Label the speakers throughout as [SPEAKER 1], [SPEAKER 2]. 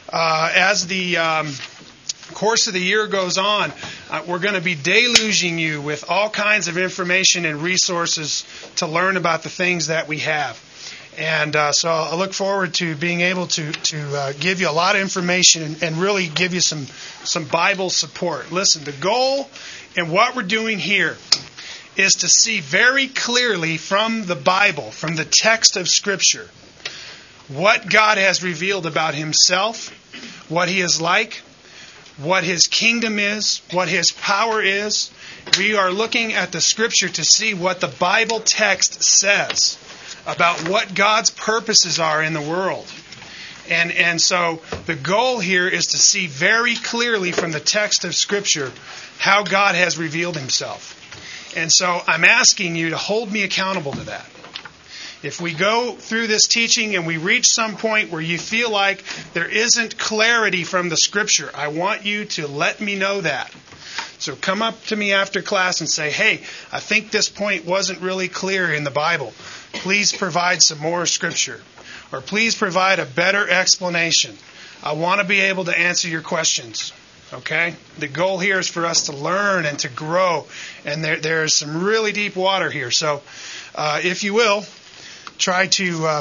[SPEAKER 1] As the course of the year goes on, we're going to be deluging you with all kinds of information and resources to learn about the things that we have. And so I look forward to being able to give you a lot of information and really give you some Bible support. Listen, the goal in what we're doing here is to see very clearly from the Bible, from the text of Scripture, what God has revealed about Himself, what He is like, what His kingdom is, what His power is. We are looking at the Scripture to see what the Bible text says about what God's purposes are in the world. And so the goal here is to see very clearly from the text of Scripture how God has revealed Himself. And so I'm asking you to hold me accountable to that. If we go through this teaching and we reach some point where you feel like there isn't clarity from the Scripture, I want you to let me know that. So come up to me after class and say, hey, I think this point wasn't really clear in the Bible. Please provide some more Scripture. Or please provide a better explanation. I want to be able to answer your questions. Okay? The goal here is for us to learn and to grow. And there is some really deep water here. So if you will, try to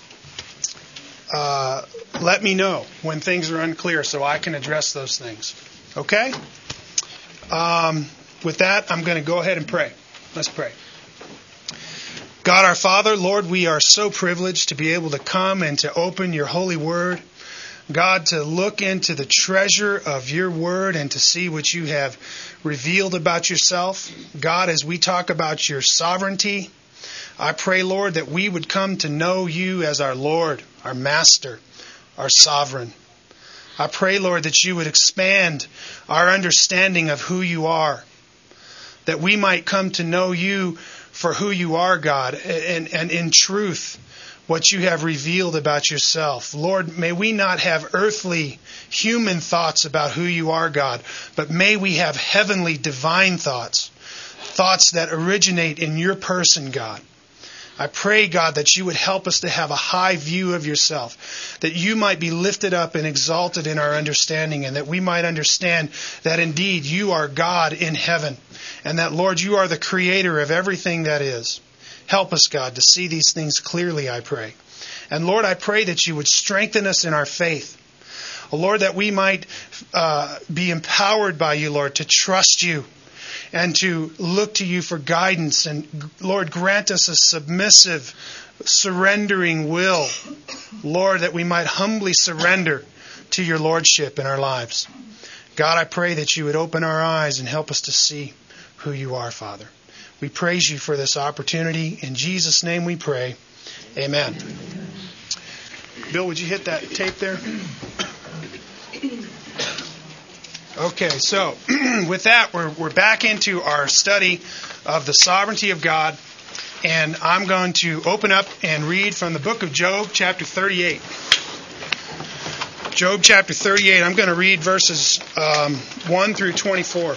[SPEAKER 1] let me know when things are unclear so I can address those things. Okay? With that, I'm going to go ahead and pray. Let's pray. God our Father, Lord, we are so privileged to be able to come and to open your holy word. God, to look into the treasure of your word and to see what you have revealed about yourself. God, as we talk about your sovereignty, I pray, Lord, that we would come to know you as our Lord, our Master, our Sovereign. I pray, Lord, that you would expand our understanding of who you are, that we might come to know you for who you are, God, and in truth, what you have revealed about yourself. Lord, may we not have earthly, human thoughts about who you are, God, but may we have heavenly, divine thoughts that originate in your person, God. I pray, God, that you would help us to have a high view of yourself, that you might be lifted up and exalted in our understanding, and that we might understand that indeed you are God in heaven, and that, Lord, you are the creator of everything that is. Help us, God, to see these things clearly, I pray. And Lord, I pray that you would strengthen us in our faith. Oh, Lord, that we might be empowered by you, Lord, to trust you and to look to you for guidance. And Lord, grant us a submissive, surrendering will, Lord, that we might humbly surrender to your lordship in our lives. God, I pray that you would open our eyes and help us to see who you are, Father. We praise you for this opportunity. In Jesus' name we pray. Amen. Bill, would you hit that tape there? Okay, so with that, we're back into our study of the sovereignty of God. And I'm going to open up and read from the book of Job, chapter 38. Job chapter 38, I'm going to read verses 1 through 24.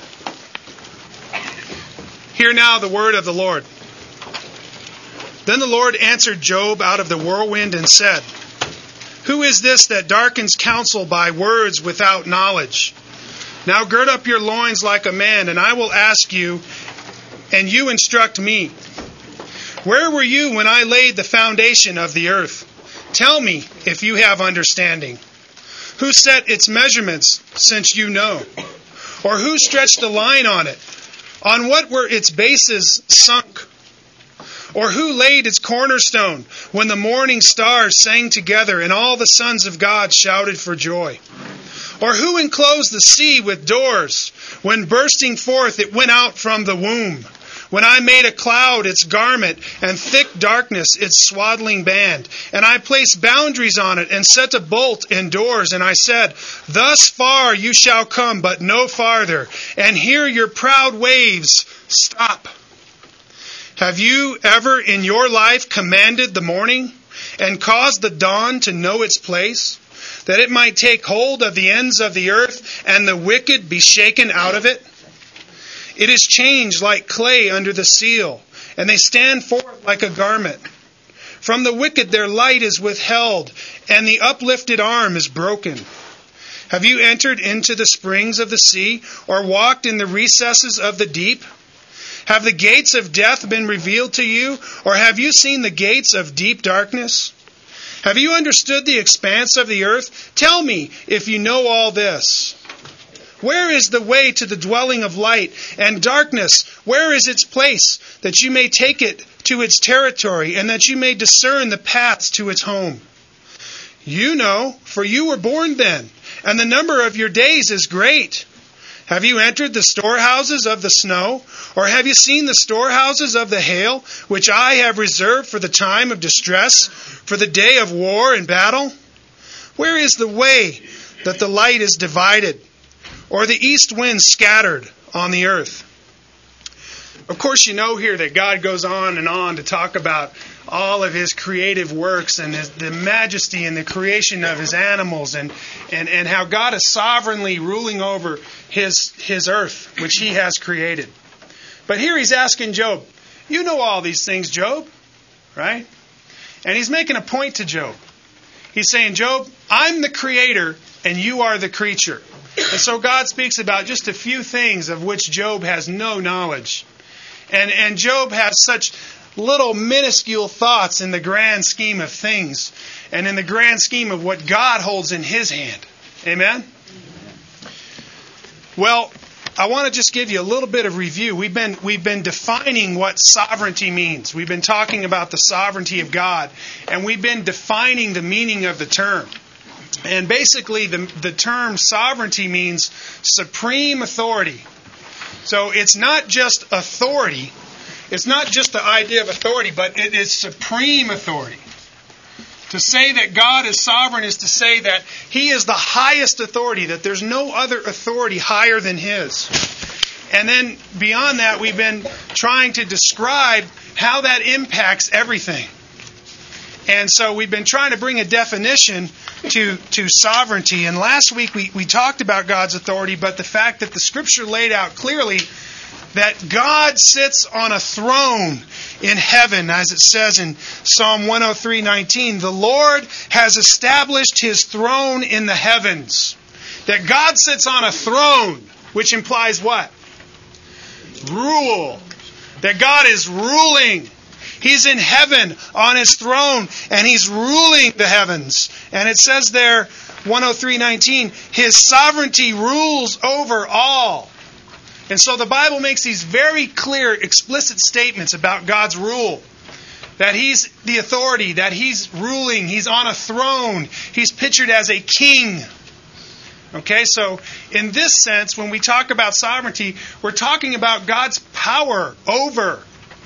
[SPEAKER 1] Hear now the word of the Lord. Then the Lord answered Job out of the whirlwind and said, Who is this that darkens counsel by words without knowledge? Now gird up your loins like a man, and I will ask you, and you instruct me. Where were you when I laid the foundation of the earth? Tell me if you have understanding. Who set its measurements, since you know? Or who stretched a line on it? On what were its bases sunk? Or who laid its cornerstone when the morning stars sang together and all the sons of God shouted for joy? Or who enclosed the sea with doors when bursting forth it went out from the womb? When I made a cloud its garment and thick darkness its swaddling band, and I placed boundaries on it and set a bolt in doors, and I said, Thus far you shall come, but no farther, and here your proud waves stop. Have you ever in your life commanded the morning and caused the dawn to know its place, that it might take hold of the ends of the earth and the wicked be shaken out of it? It is changed like clay under the seal, and they stand forth like a garment. From the wicked their light is withheld, and the uplifted arm is broken. Have you entered into the springs of the sea, or walked in the recesses of the deep? Have the gates of death been revealed to you, or have you seen the gates of deep darkness? Have you understood the expanse of the earth? Tell me if you know all this. Where is the way to the dwelling of light? And darkness, where is its place, that you may take it to its territory, and that you may discern the paths to its home? You know, for you were born then, and the number of your days is great. Have you entered the storehouses of the snow? Or have you seen the storehouses of the hail, which I have reserved for the time of distress, for the day of war and battle? Where is the way that the light is divided, or the east wind scattered on the earth? Of course, you know here that God goes on and on to talk about all of His creative works and the majesty and the creation of His animals and how God is sovereignly ruling over His earth, which He has created. But here He's asking Job, you know all these things, Job, right? And He's making a point to Job. He's saying, Job, I'm the creator and you are the creature. And so God speaks about just a few things of which Job has no knowledge. And Job has such little minuscule thoughts in the grand scheme of things and in the grand scheme of what God holds in His hand. Amen? Well, I want to just give you a little bit of review. We've been defining what sovereignty means. We've been talking about the sovereignty of God, and we've been defining the meaning of the term. And basically, the term sovereignty means supreme authority. So it's not just authority. It's not just the idea of authority, but it is supreme authority. To say that God is sovereign is to say that He is the highest authority, that there's no other authority higher than His. And then beyond that, we've been trying to describe how that impacts everything. And so we've been trying to bring a definition to sovereignty. And last week we talked about God's authority, but the fact that the Scripture laid out clearly that God sits on a throne in heaven, as it says in Psalm 103:19. The Lord has established His throne in the heavens. That God sits on a throne, which implies what? Rule. That God is ruling. He's in heaven on His throne, and He's ruling the heavens. And it says there, 103:19, His sovereignty rules over all. And so the Bible makes these very clear, explicit statements about God's rule. That He's the authority, that He's ruling, He's on a throne, He's pictured as a king. Okay, so in this sense, when we talk about sovereignty, we're talking about God's power over,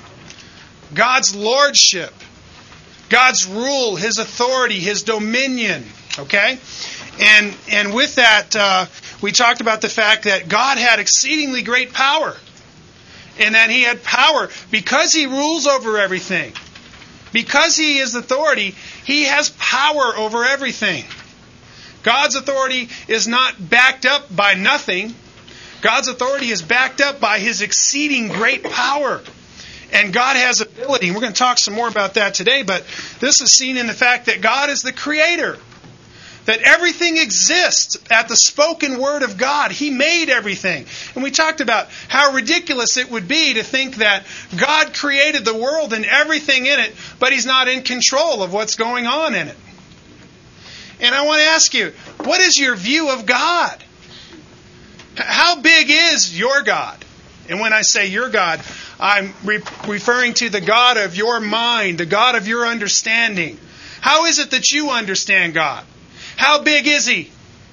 [SPEAKER 1] God's lordship, God's rule, His authority, His dominion. Okay? And with that, we talked about the fact that God had exceedingly great power. And that He had power because He rules over everything. Because He is authority, He has power over everything. God's authority is not backed up by nothing. God's authority is backed up by His exceeding great power. And God has ability. And we're going to talk some more about that today, but this is seen in the fact that God is the creator. That everything exists at the spoken word of God. He made everything. And we talked about how ridiculous it would be to think that God created the world and everything in it, but He's not in control of what's going on in it. And I want to ask you, what is your view of God? How big is your God? And when I say your God, I'm referring to the God of your mind, the God of your understanding. How is it that you understand God? How big is He?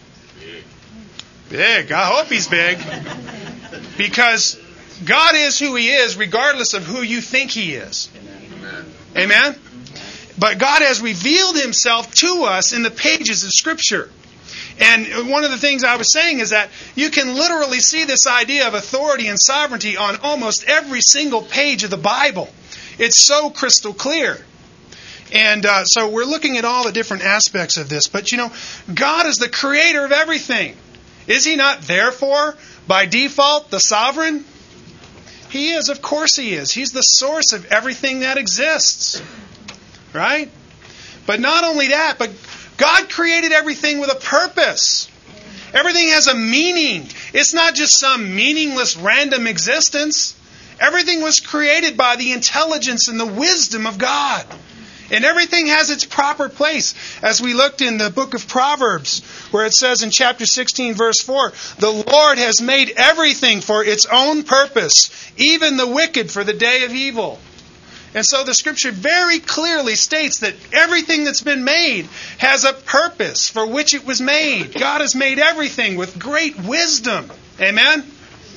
[SPEAKER 1] Big. I hope He's big. Because God is who He is regardless of who you think He is. Amen? But God has revealed Himself to us in the pages of Scripture. And one of the things I was saying is that you can literally see this idea of authority and sovereignty on almost every single page of the Bible. It's so crystal clear. And so we're looking at all the different aspects of this. But God is the creator of everything. Is He not therefore, by default, the sovereign? He is, of course He is. He's the source of everything that exists. Right? But not only that, but God created everything with a purpose. Everything has a meaning. It's not just some meaningless random existence. Everything was created by the intelligence and the wisdom of God. And everything has its proper place. As we looked in the book of Proverbs, where it says in chapter 16, verse 4, the Lord has made everything for its own purpose, even the wicked for the day of evil. And so the Scripture very clearly states that everything that's been made has a purpose for which it was made. God has made everything with great wisdom. Amen?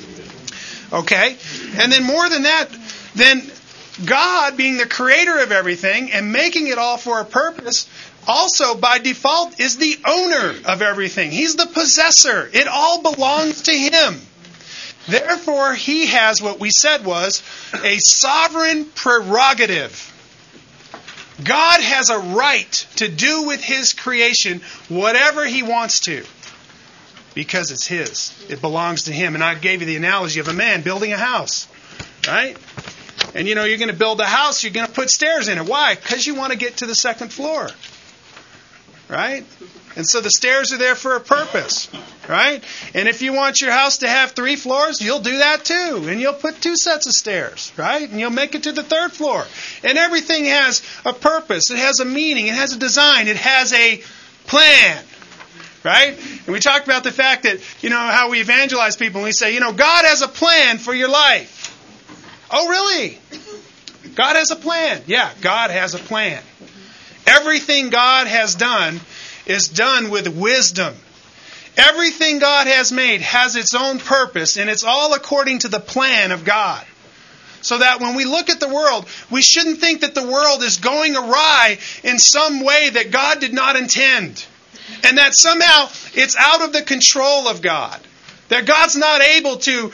[SPEAKER 1] Okay. And then more than that, then God, being the creator of everything and making it all for a purpose, also by default is the owner of everything. He's the possessor. It all belongs to Him. Therefore, He has what we said was a sovereign prerogative. God has a right to do with His creation whatever He wants to, because it's His. It belongs to Him. And I gave you the analogy of a man building a house, right? And you're going to build a house, you're going to put stairs in it. Why? Because you want to get to the second floor, right? And so the stairs are there for a purpose, right? And if you want your house to have 3 floors, you'll do that too. And you'll put 2 sets of stairs, right? And you'll make it to the 3rd floor. And everything has a purpose. It has a meaning. It has a design. It has a plan, right? And we talked about the fact that, how we evangelize people and we say, God has a plan for your life. Oh, really? God has a plan. Yeah, God has a plan. Everything God has done is done with wisdom. Everything God has made has its own purpose, and it's all according to the plan of God. So that when we look at the world, we shouldn't think that the world is going awry in some way that God did not intend. And that somehow it's out of the control of God. That God's not able to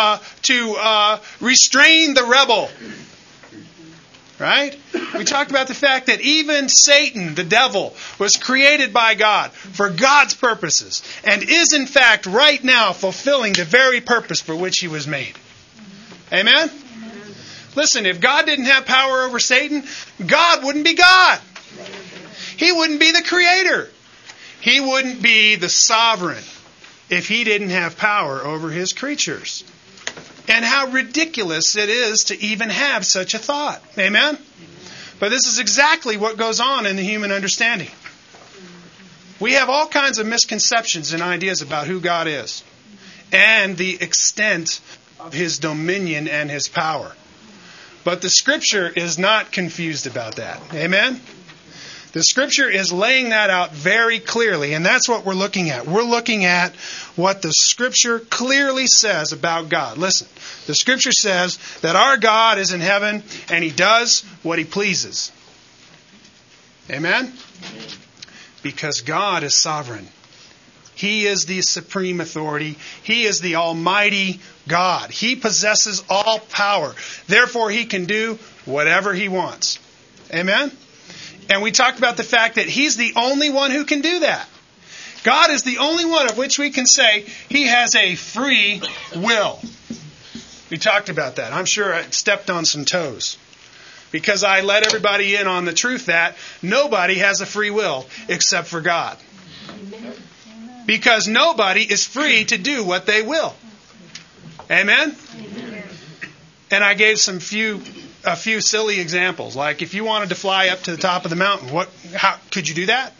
[SPEAKER 1] restrain the rebel. Right? We talked about the fact that even Satan, the devil, was created by God for God's purposes and is in fact right now fulfilling the very purpose for which he was made. Amen? Listen, if God didn't have power over Satan, God wouldn't be God. He wouldn't be the creator. He wouldn't be the sovereign if he didn't have power over his creatures. And how ridiculous it is to even have such a thought. Amen? But this is exactly what goes on in the human understanding. We have all kinds of misconceptions and ideas about who God is and the extent of His dominion and His power. But the Scripture is not confused about that. Amen? The Scripture is laying that out very clearly, and that's what we're looking at. We're looking at what the Scripture clearly says about God. Listen, the Scripture says that our God is in heaven and He does what He pleases. Amen? Because God is sovereign. He is the supreme authority. He is the Almighty God. He possesses all power. Therefore, He can do whatever He wants. Amen? And we talked about the fact that He's the only one who can do that. God is the only one of which we can say He has a free will. We talked about that. I'm sure I stepped on some toes, because I let everybody in on the truth that nobody has a free will except for God. Because nobody is free to do what they will. Amen? And I gave a few silly examples. Like if you wanted to fly up to the top of the mountain, how could you do that?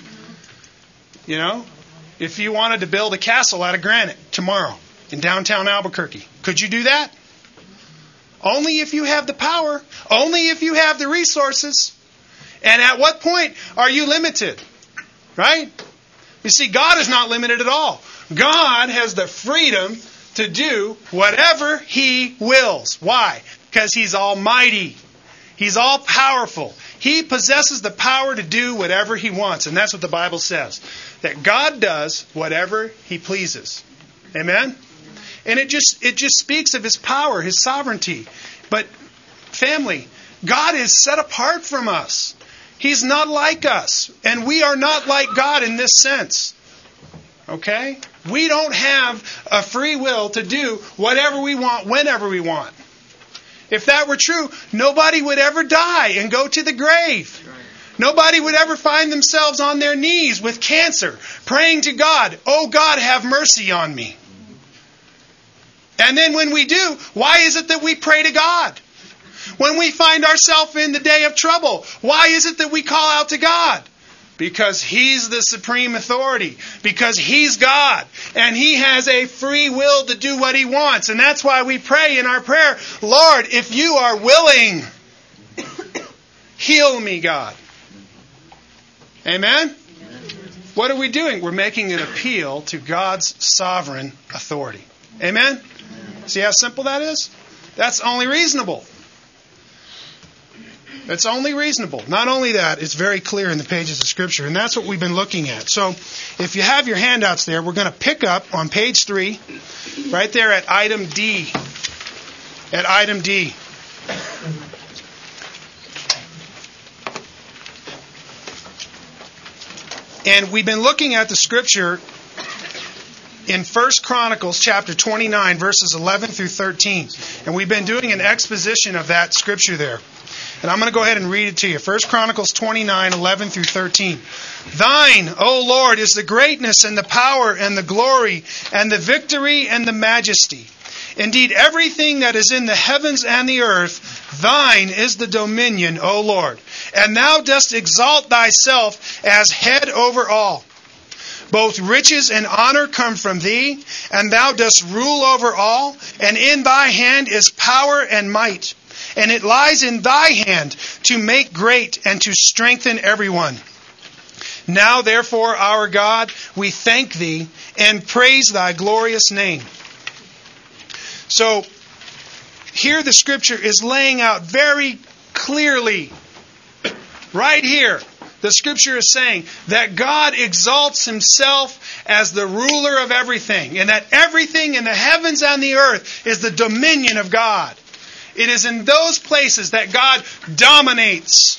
[SPEAKER 1] If you wanted to build a castle out of granite tomorrow in downtown Albuquerque, could you do that? Only if you have the power. Only if you have the resources. And at what point are you limited? Right? You see, God is not limited at all. God has the freedom to do whatever He wills. Why? Because He's almighty. He's all powerful. He possesses the power to do whatever He wants. And that's what the Bible says. That God does whatever He pleases. Amen? And it just speaks of His power, His sovereignty. But family, God is set apart from us. He's not like us. And we are not like God in this sense. Okay? We don't have a free will to do whatever we want, whenever we want. If that were true, nobody would ever die and go to the grave. Nobody would ever find themselves on their knees with cancer, praying to God, "Oh God, have mercy on me." And then when we do, why is it that we pray to God? When we find ourselves in the day of trouble, why is it that we call out to God? Because He's the supreme authority. Because He's God. And He has a free will to do what He wants. And that's why we pray in our prayer, "Lord, if you are willing, heal me, God." Amen? What are we doing? We're making an appeal to God's sovereign authority. Amen? See how simple that is? That's only reasonable. It's only reasonable. Not only that, it's very clear in the pages of Scripture. And that's what we've been looking at. So, if you have your handouts there, we're going to pick up on page 3, right there at item D. At item D. And we've been looking at the Scripture in 1 Chronicles chapter 29, verses 11 through 13. And we've been doing an exposition of that Scripture there. And I'm going to go ahead and read it to you. 1 Chronicles 29, 11 through 13. "Thine, O Lord, is the greatness and the power and the glory and the victory and the majesty. Indeed, everything that is in the heavens and the earth, thine is the dominion, O Lord. And thou dost exalt thyself as head over all. Both riches and honor come from thee, and thou dost rule over all, and in thy hand is power and might. And it lies in thy hand to make great and to strengthen everyone. Now, therefore, our God, we thank thee and praise thy glorious name." So, here the Scripture is laying out very clearly, right here, the Scripture is saying that God exalts Himself as the ruler of everything, and that everything in the heavens and the earth is the dominion of God. It is in those places that God dominates.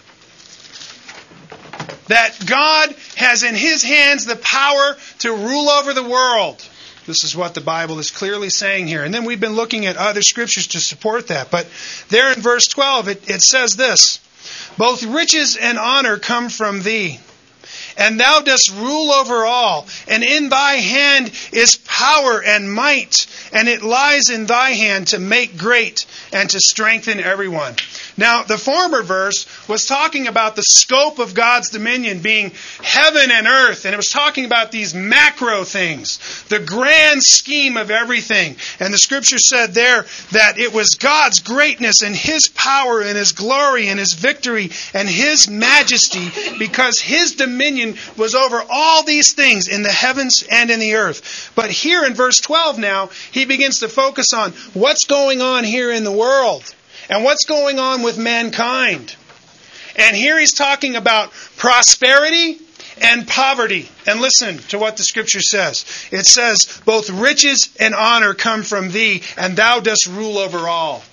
[SPEAKER 1] That God has in His hands the power to rule over the world. This is what the Bible is clearly saying here. And then we've been looking at other scriptures to support that. But there in verse 12, it says this: "Both riches and honor come from thee, and thou dost rule over all, and in thy hand is power and might, and it lies in thy hand to make great and to strengthen everyone." Now, the former verse was talking about the scope of God's dominion being heaven and earth, and it was talking about these macro things, the grand scheme of everything. And the Scripture said there that it was God's greatness and His power and His glory and His victory and His majesty, because His dominion was over all these things in the heavens and in the earth. But here in verse 12 now, he begins to focus on what's going on here in the world. And what's going on with mankind. And here he's talking about prosperity and poverty. And listen to what the Scripture says. It says, "Both riches and honor come from thee, and thou dost rule over all."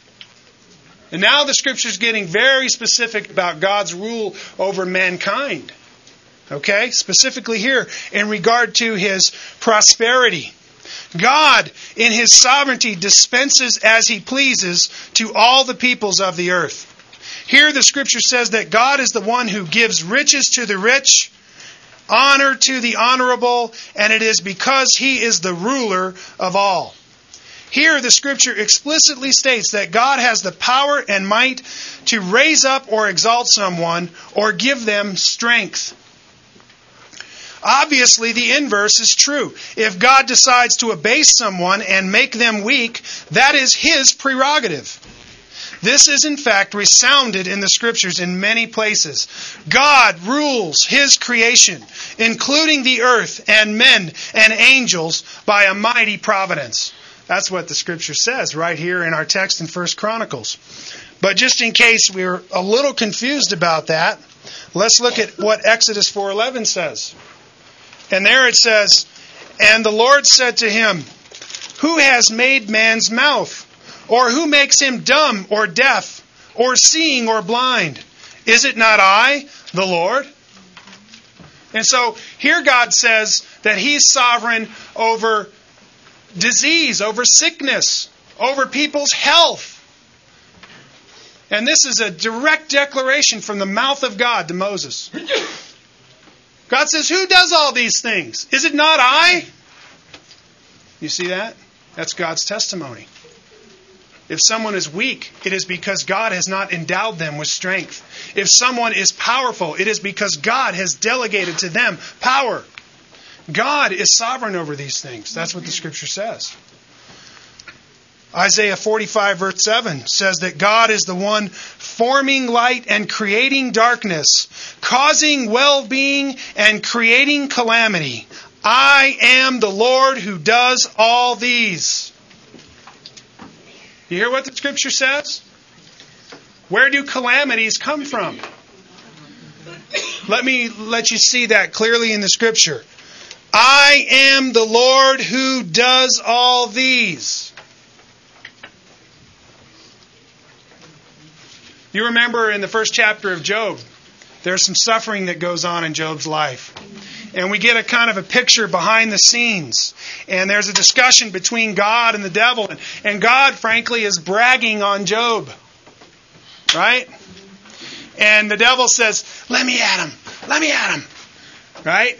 [SPEAKER 1] And now the Scripture is getting very specific about God's rule over mankind. Okay? Specifically here in regard to His prosperity. God, in His sovereignty, dispenses as He pleases to all the peoples of the earth. Here the Scripture says that God is the one who gives riches to the rich, honor to the honorable, and it is because He is the ruler of all. Here the Scripture explicitly states that God has the power and might to raise up or exalt someone or give them strength. Obviously, the inverse is true. If God decides to abase someone and make them weak, that is His prerogative. This is in fact resounded in the Scriptures in many places. God rules His creation, including the earth and men and angels, by a mighty providence. That's what the Scripture says right here in our text in 1 Chronicles. But just in case we're a little confused about that, let's look at what Exodus 4:11 says. And there it says, "And the Lord said to him, Who has made man's mouth? Or who makes him dumb or deaf or seeing or blind? Is it not I, the Lord?" And so here God says that He's sovereign over disease, over sickness, over people's health. And this is a direct declaration from the mouth of God to Moses. God says, who does all these things? Is it not I? You see that? That's God's testimony. If someone is weak, it is because God has not endowed them with strength. If someone is powerful, it is because God has delegated to them power. God is sovereign over these things. That's what the Scripture says. Isaiah 45 verse 7 says that God is the one forming light and creating darkness, causing well-being and creating calamity. I am the Lord who does all these. You hear what the Scripture says? Where do calamities come from? Let me let you see that clearly in the Scripture. I am the Lord who does all these. You remember in the first chapter of Job, there's some suffering that goes on in Job's life. And we get a kind of a picture behind the scenes. And there's a discussion between God and the devil. And God, frankly, is bragging on Job. Right? And the devil says, let me at him. Let me at him. Right?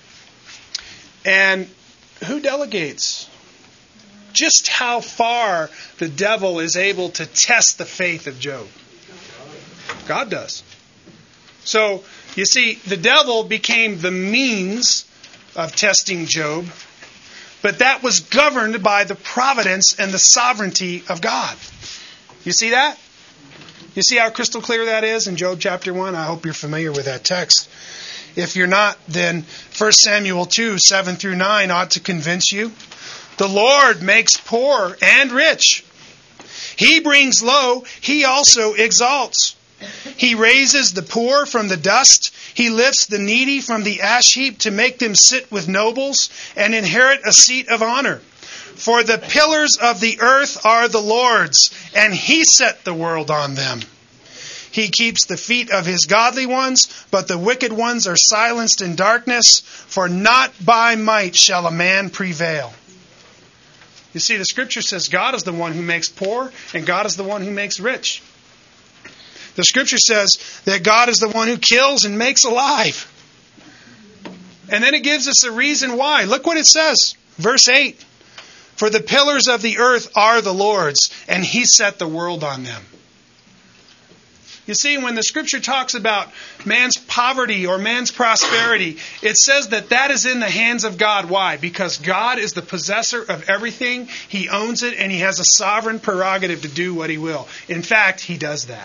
[SPEAKER 1] And who delegates? Just how far the devil is able to test the faith of Job. God does. So, you see, the devil became the means of testing Job, but that was governed by the providence and the sovereignty of God. You see that? You see how crystal clear that is in Job chapter 1? I hope you're familiar with that text. If you're not, then 1 Samuel 2, 7 through 9 ought to convince you. The Lord makes poor and rich. He brings low, He also exalts. He raises the poor from the dust. He lifts the needy from the ash heap to make them sit with nobles and inherit a seat of honor. For the pillars of the earth are the Lord's, and He set the world on them. He keeps the feet of His godly ones, but the wicked ones are silenced in darkness, for not by might shall a man prevail. You see, the Scripture says God is the one who makes poor, and God is the one who makes rich. The Scripture says that God is the one who kills and makes alive. And then it gives us a reason why. Look what it says. Verse 8. For the pillars of the earth are the Lord's, and He set the world on them. You see, when the Scripture talks about man's poverty or man's prosperity, it says that that is in the hands of God. Why? Because God is the possessor of everything. He owns it, and He has a sovereign prerogative to do what He will. In fact, He does that.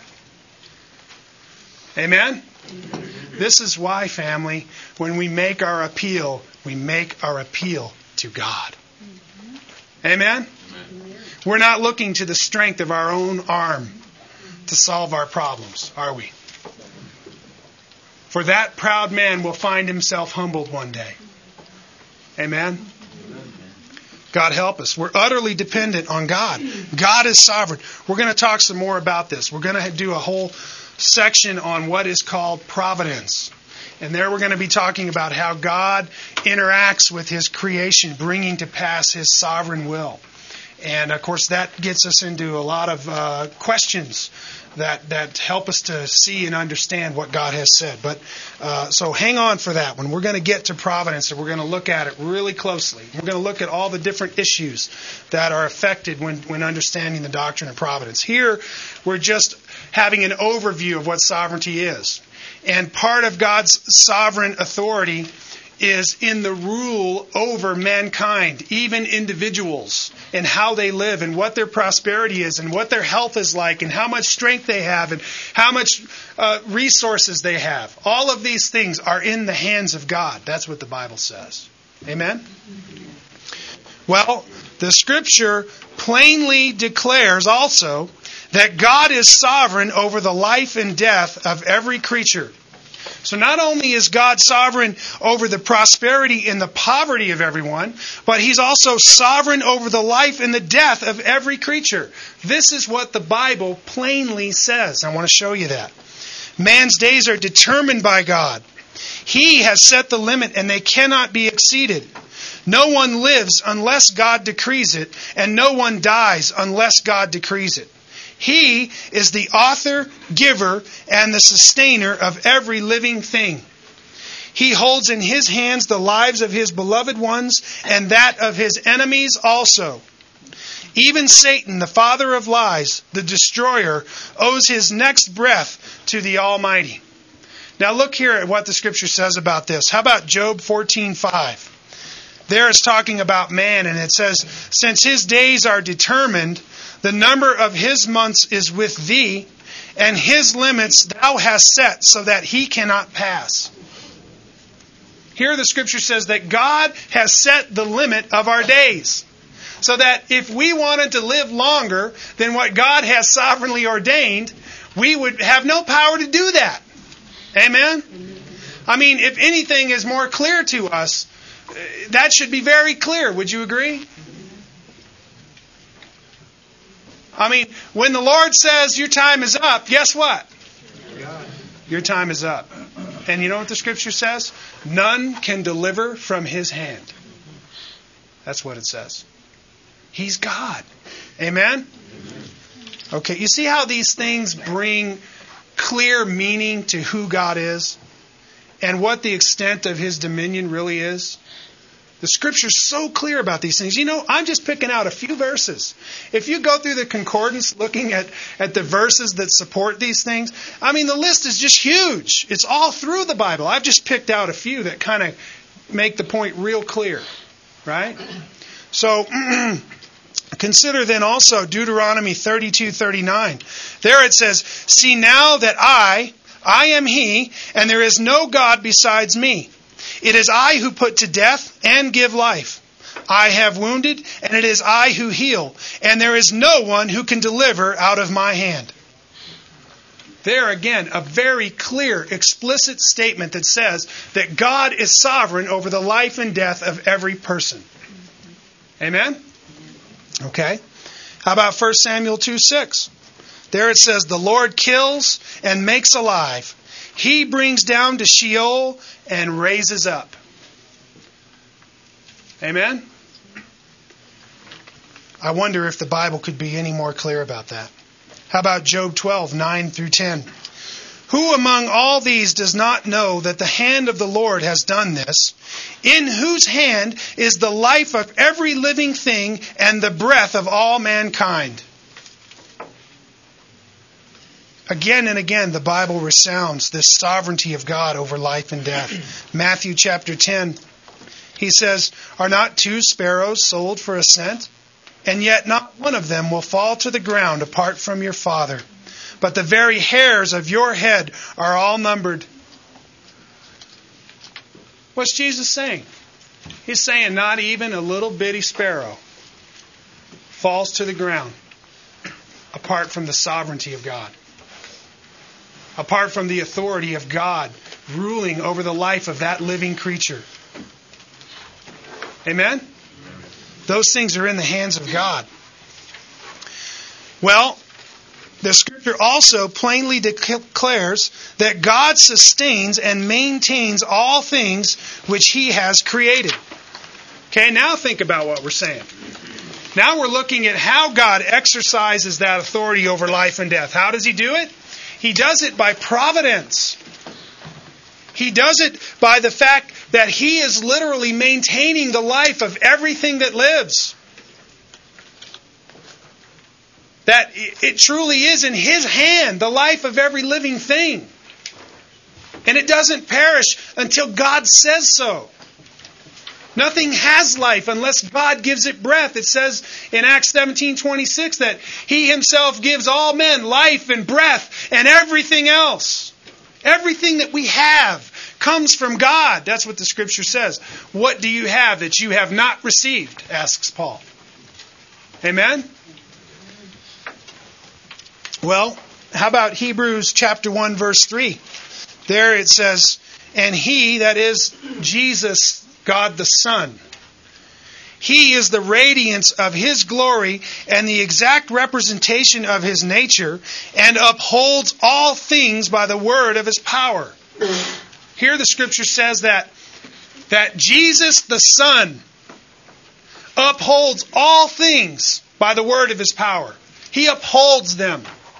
[SPEAKER 1] Amen? This is why, family, when we make our appeal to God. Amen? We're not looking to the strength of our own arm to solve our problems, are we? For that proud man will find himself humbled one day. Amen? God help us. We're utterly dependent on God. God is sovereign. We're going to talk some more about this. We're going to do a whole section on what is called providence. And there we're going to be talking about how God interacts with His creation, bringing to pass His sovereign will. And, of course, that gets us into a lot of questions that help us to see and understand what God has said. But so hang on for that one. We're going to get to providence, and we're going to look at it really closely. We're going to look at all the different issues that are affected when understanding the doctrine of providence. Here, we're just having an overview of what sovereignty is. And part of God's sovereign authority is in the rule over mankind, even individuals, and how they live, and what their prosperity is, and what their health is like, and how much strength they have, and how much resources they have. All of these things are in the hands of God. That's what the Bible says. Amen? Well, the Scripture plainly declares also that God is sovereign over the life and death of every creature. So not only is God sovereign over the prosperity and the poverty of everyone, but He's also sovereign over the life and the death of every creature. This is what the Bible plainly says. I want to show you that. Man's days are determined by God. He has set the limit, and they cannot be exceeded. No one lives unless God decrees it, and no one dies unless God decrees it. He is the author, giver, and the sustainer of every living thing. He holds in His hands the lives of His beloved ones and that of His enemies also. Even Satan, the father of lies, the destroyer, owes his next breath to the Almighty. Now look here at what the Scripture says about this. How about Job 14:5? There it's talking about man, and it says, since his days are determined, the number of his months is with thee, and his limits thou hast set so that he cannot pass. Here the Scripture says that God has set the limit of our days. So that if we wanted to live longer than what God has sovereignly ordained, we would have no power to do that. Amen? I mean, if anything is more clear to us, that should be very clear. Would you agree? I mean, when the Lord says your time is up, guess what? Your time is up. And you know what the Scripture says? None can deliver from His hand. That's what it says. He's God. Amen? Okay, you see how these things bring clear meaning to who God is and what the extent of His dominion really is? The Scripture's so clear about these things. You know, I'm just picking out a few verses. If you go through the concordance looking at the verses that support these things, I mean, the list is just huge. It's all through the Bible. I've just picked out a few that kind of make the point real clear. Right? So, consider then also Deuteronomy 32:39. There it says, see now that I am He, and there is no God besides me. It is I who put to death and give life. I have wounded, and it is I who heal, and there is no one who can deliver out of my hand. There again, a very clear, explicit statement that says that God is sovereign over the life and death of every person. Amen? Okay. How about 1 Samuel 2:6? There it says, the Lord kills and makes alive. He brings down to Sheol and raises up. Amen? I wonder if the Bible could be any more clear about that. How about Job 12:9-10? Who among all these does not know that the hand of the Lord has done this, in whose hand is the life of every living thing and the breath of all mankind? Again and again, the Bible resounds this sovereignty of God over life and death. Matthew chapter 10, He says, are not 2 sparrows sold for a cent? And yet not one of them will fall to the ground apart from your Father. But the very hairs of your head are all numbered. What's Jesus saying? He's saying not even a little bitty sparrow falls to the ground apart from the sovereignty of God. Apart from the authority of God ruling over the life of that living creature. Amen? Those things are in the hands of God. Well, the Scripture also plainly declares that God sustains and maintains all things which He has created. Okay, now think about what we're saying. Now we're looking at how God exercises that authority over life and death. How does He do it? He does it by providence. He does it by the fact that He is literally maintaining the life of everything that lives. That it truly is in His hand, the life of every living thing. And it doesn't perish until God says so. Nothing has life unless God gives it breath. It says in Acts 17:26 that He Himself gives all men life and breath and everything else. Everything that we have comes from God. That's what the Scripture says. What do you have that you have not received? Asks Paul. Amen? Well, how about Hebrews chapter 1 verse 3? There it says, and He, that is Jesus, God the Son, He is the radiance of His glory and the exact representation of His nature, and upholds all things by the word of His power. Here the Scripture says that Jesus the Son upholds all things by the word of His power. He upholds them.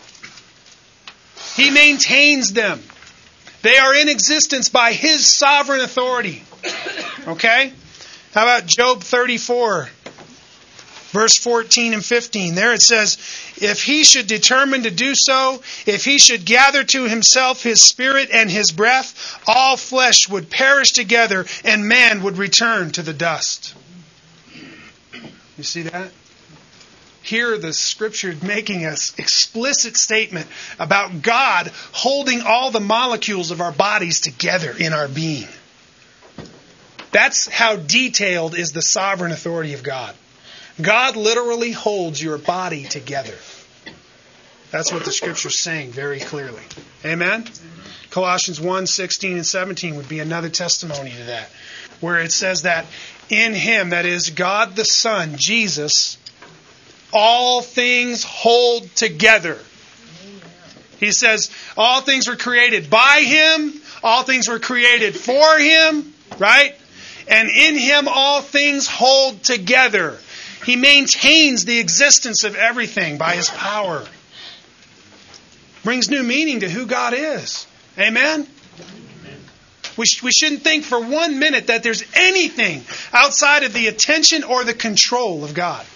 [SPEAKER 1] He maintains them. They are in existence by His sovereign authority. Okay? How about Job 34, verse 14 and 15? There it says, if He should determine to do so, if He should gather to Himself His spirit and His breath, all flesh would perish together and man would return to the dust. You see that? Here the Scripture making an explicit statement about God holding all the molecules of our bodies together in our being. That's how detailed is the sovereign authority of God. God literally holds your body together. That's what the Scripture is saying very clearly. Amen? Colossians 1, 16 and 17 would be another testimony to that, where it says that in Him, that is God the Son, Jesus, all things hold together. He says all things were created by Him, all things were created for Him, right? And in Him all things hold together. He maintains the existence of everything by His power. Brings new meaning to who God is. Amen? We shouldn't think for 1 minute that there's anything outside of the attention or the control of God.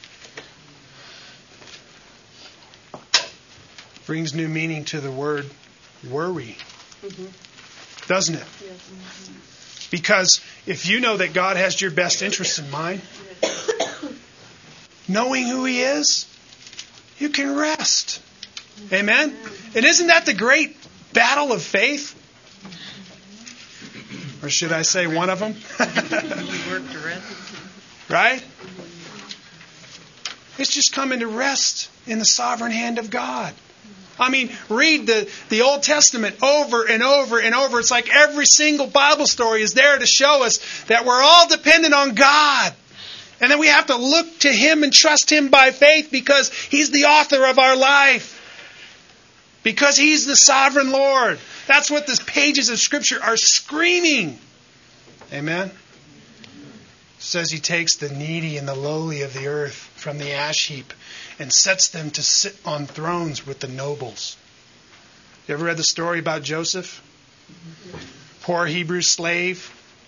[SPEAKER 1] Brings new meaning to the word worry. Doesn't it? Because if you know that God has your best interests in mind, knowing who He is, you can rest. Amen? And isn't that the great battle of faith? Or should I say one of them? Right? It's just coming to rest in the sovereign hand of God. I mean, read the Old Testament over and over and over. It's like every single Bible story is there to show us that we're all dependent on God. And then we have to look to Him and trust Him by faith because He's the author of our life. Because He's the sovereign Lord. That's what the pages of Scripture are screaming. Amen? It says He takes the needy and the lowly of the earth from the ash heap and sets them to sit on thrones with the nobles. You ever read the story about Joseph? Poor Hebrew slave,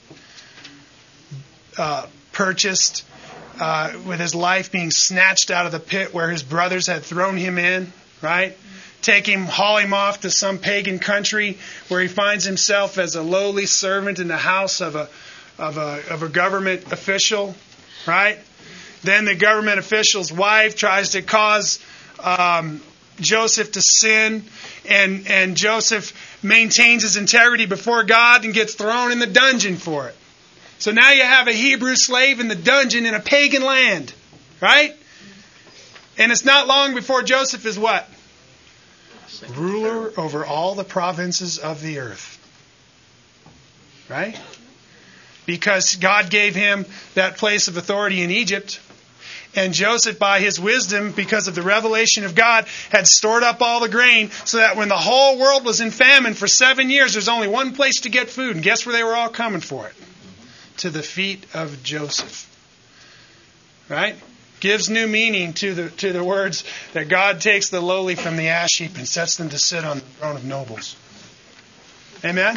[SPEAKER 1] purchased with his life being snatched out of the pit where his brothers had thrown him in, right? Take him, haul him off to some pagan country where he finds himself as a lowly servant in the house of a government official, right? Then the government official's wife tries to cause Joseph to sin, and Joseph maintains his integrity before God and gets thrown in the dungeon for it. So now you have a Hebrew slave in the dungeon in a pagan land, right? And it's not long before Joseph is what? Ruler over all the provinces of the earth. Right? Because God gave him that place of authority in Egypt. And Joseph, by his wisdom, because of the revelation of God, had stored up all the grain so that when the whole world was in famine for 7 years, there's only one place to get food. And guess where they were all coming for it? To the feet of Joseph. Right? Gives new meaning to the words that God takes the lowly from the ash heap and sets them to sit on the throne of nobles. Amen?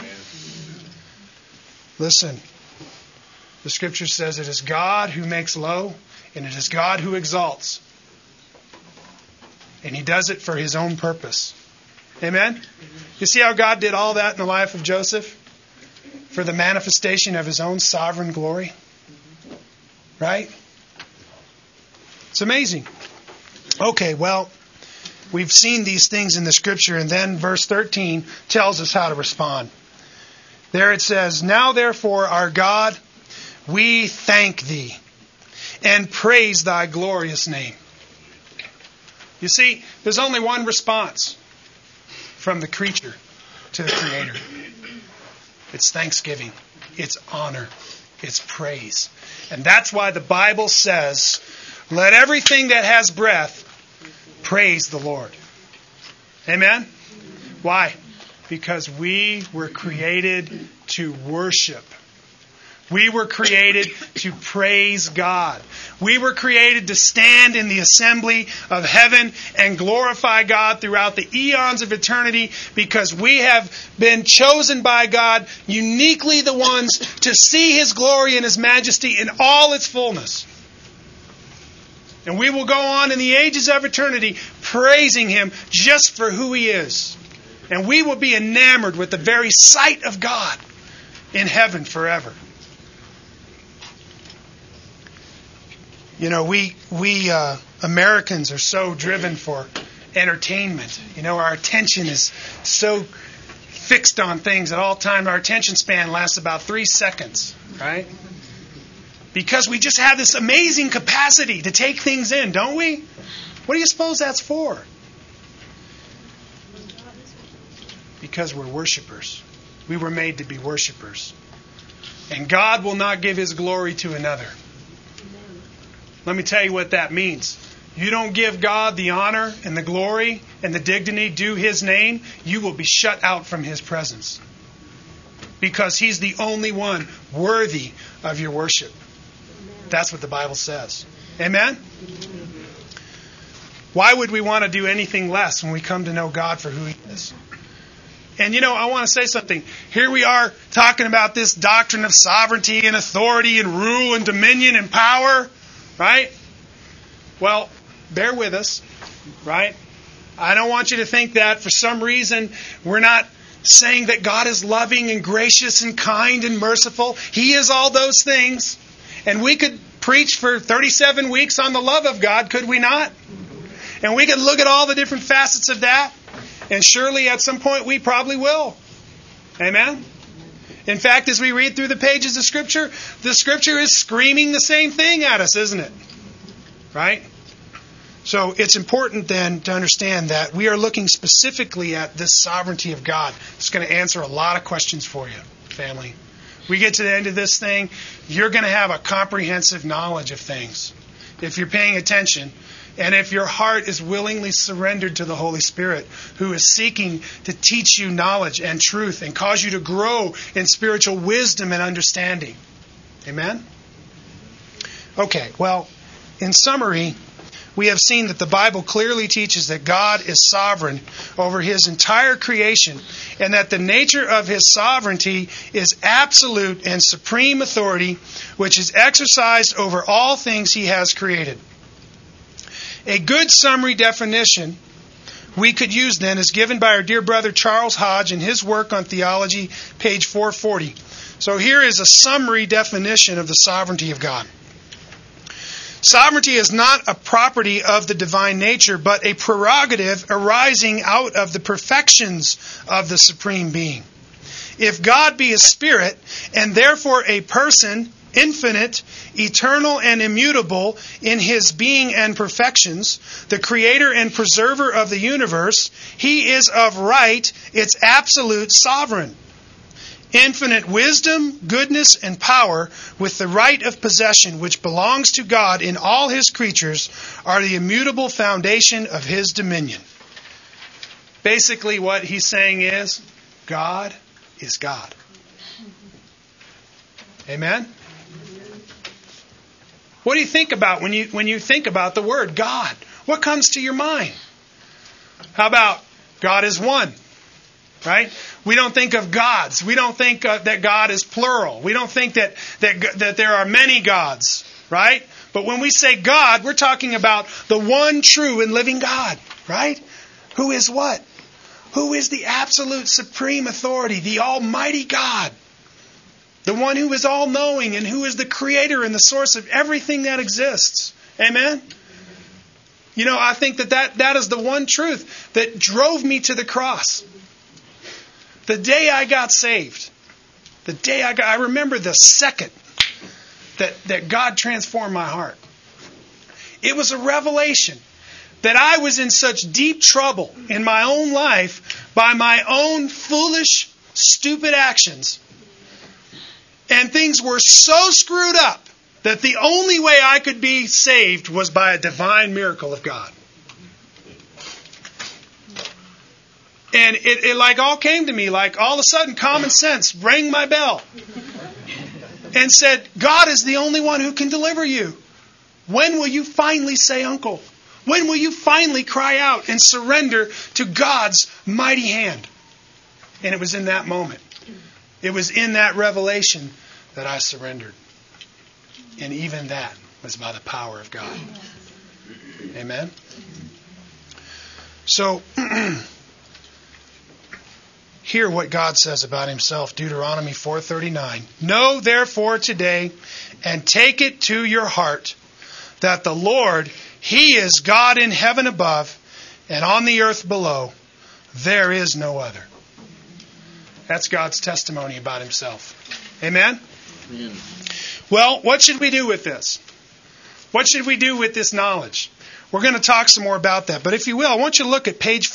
[SPEAKER 1] Listen. The Scripture says it is God who makes low, and it is God who exalts. And He does it for His own purpose. Amen? You see how God did all that in the life of Joseph? For the manifestation of His own sovereign glory? Right? It's amazing. Okay, well, we've seen these things in the Scripture, and then verse 13 tells us how to respond. There it says, "Now therefore, our God, we thank Thee and praise Thy glorious name." You see, there's only one response from the creature to the Creator. It's thanksgiving. It's honor. It's praise. And that's why the Bible says, "Let everything that has breath praise the Lord." Amen? Why? Because we were created to worship. We were created to praise God. We were created to stand in the assembly of heaven and glorify God throughout the eons of eternity, because we have been chosen by God, uniquely the ones to see His glory and His majesty in all its fullness. And we will go on in the ages of eternity praising Him just for who He is. And we will be enamored with the very sight of God in heaven forever. You know, we Americans are so driven for entertainment. You know, our attention is so fixed on things at all times. Our attention span lasts about 3 seconds, right? Because we just have this amazing capacity to take things in, don't we? What do you suppose that's for? Because we're worshipers. We were made to be worshipers. And God will not give His glory to another. Let me tell you what that means. You don't give God the honor and the glory and the dignity due His name, you will be shut out from His presence. Because He's the only one worthy of your worship. That's what the Bible says. Amen? Why would we want to do anything less when we come to know God for who He is? And you know, I want to say something. Here we are talking about this doctrine of sovereignty and authority and rule and dominion and power. Right? Well, bear with us. Right? I don't want you to think that for some reason we're not saying that God is loving and gracious and kind and merciful. He is all those things. And we could preach for 37 weeks on the love of God, could we not? And we could look at all the different facets of that. And surely at some point we probably will. Amen? In fact, as we read through the pages of Scripture, the Scripture is screaming the same thing at us, isn't it? Right? So it's important then to understand that we are looking specifically at this sovereignty of God. It's going to answer a lot of questions for you, family. We get to the end of this thing, you're going to have a comprehensive knowledge of things if you're paying attention. And if your heart is willingly surrendered to the Holy Spirit, who is seeking to teach you knowledge and truth and cause you to grow in spiritual wisdom and understanding. Amen? Okay, well, in summary, we have seen that the Bible clearly teaches that God is sovereign over His entire creation, and that the nature of His sovereignty is absolute and supreme authority, which is exercised over all things He has created. A good summary definition we could use then is given by our dear brother Charles Hodge in his work on theology, page 440. So here is a summary definition of the sovereignty of God. Sovereignty is not a property of the divine nature, but a prerogative arising out of the perfections of the Supreme Being. If God be a spirit, and therefore a person, infinite, eternal, and immutable in His being and perfections, the creator and preserver of the universe, He is of right its absolute sovereign. Infinite wisdom, goodness, and power, with the right of possession which belongs to God in all His creatures, are the immutable foundation of His dominion. Basically what he's saying is, God is God. Amen? What do you think about when you think about the word God? What comes to your mind? How about God is one? Right? We don't think of gods. We don't think that God is plural. We don't think that there are many gods. Right? But when we say God, we're talking about the one true and living God. Right? Who is what? Who is the absolute supreme authority, the Almighty God. The one who is all-knowing and who is the creator and the source of everything that exists. Amen? You know, I think that is the one truth that drove me to the cross. The day I got saved, I remember the second that God transformed my heart. It was a revelation that I was in such deep trouble in my own life by my own foolish, stupid actions. And things were so screwed up that the only way I could be saved was by a divine miracle of God. And it like all came to me, like all of a sudden common sense rang my bell. and said, God is the only one who can deliver you. When will you finally say, Uncle? When will you finally cry out and surrender to God's mighty hand? And it was in that moment. It was in that revelation that I surrendered. And even that was by the power of God. Amen? So, hear what God says about himself. Deuteronomy 4:39. Know therefore today and take it to your heart that the Lord, He is God in heaven above and on the earth below. There is no other. That's God's testimony about himself. Amen? Amen. Well, what should we do with this? What should we do with this knowledge? We're going to talk some more about that. But if you will, I want you to look at page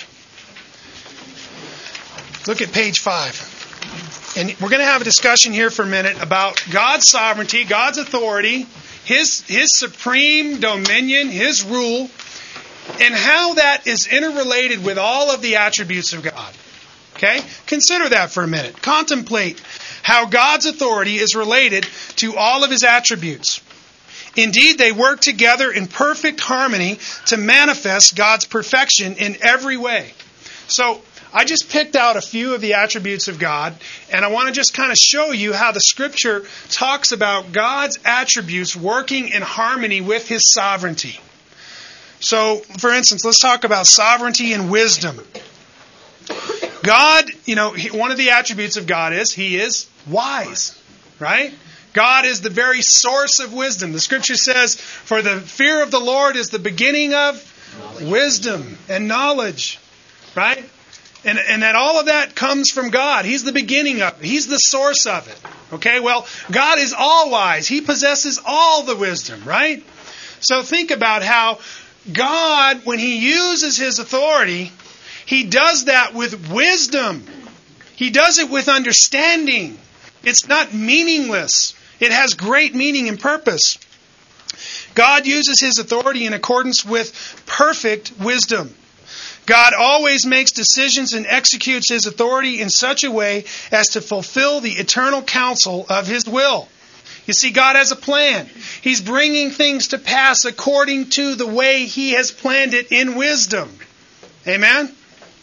[SPEAKER 1] 5. Look at page 5. And we're going to have a discussion here for a minute about God's sovereignty, God's authority, His supreme dominion, His rule, and how that is interrelated with all of the attributes of God. Okay? Consider that for a minute. Contemplate how God's authority is related to all of His attributes. Indeed, they work together in perfect harmony to manifest God's perfection in every way. So, I just picked out a few of the attributes of God, and I want to just kind of show you how the Scripture talks about God's attributes working in harmony with His sovereignty. So, for instance, let's talk about sovereignty and wisdom. God, one of the attributes of God is He is wise, right? God is the very source of wisdom. The Scripture says, for the fear of the Lord is the beginning of wisdom and knowledge, right? And that all of that comes from God. He's the beginning of it. He's the source of it. Okay, well, God is all wise. He possesses all the wisdom, right? So think about how God, when He uses His authority, He does that with wisdom. He does it with understanding. It's not meaningless. It has great meaning and purpose. God uses His authority in accordance with perfect wisdom. God always makes decisions and executes His authority in such a way as to fulfill the eternal counsel of His will. You see, God has a plan. He's bringing things to pass according to the way He has planned it in wisdom. Amen?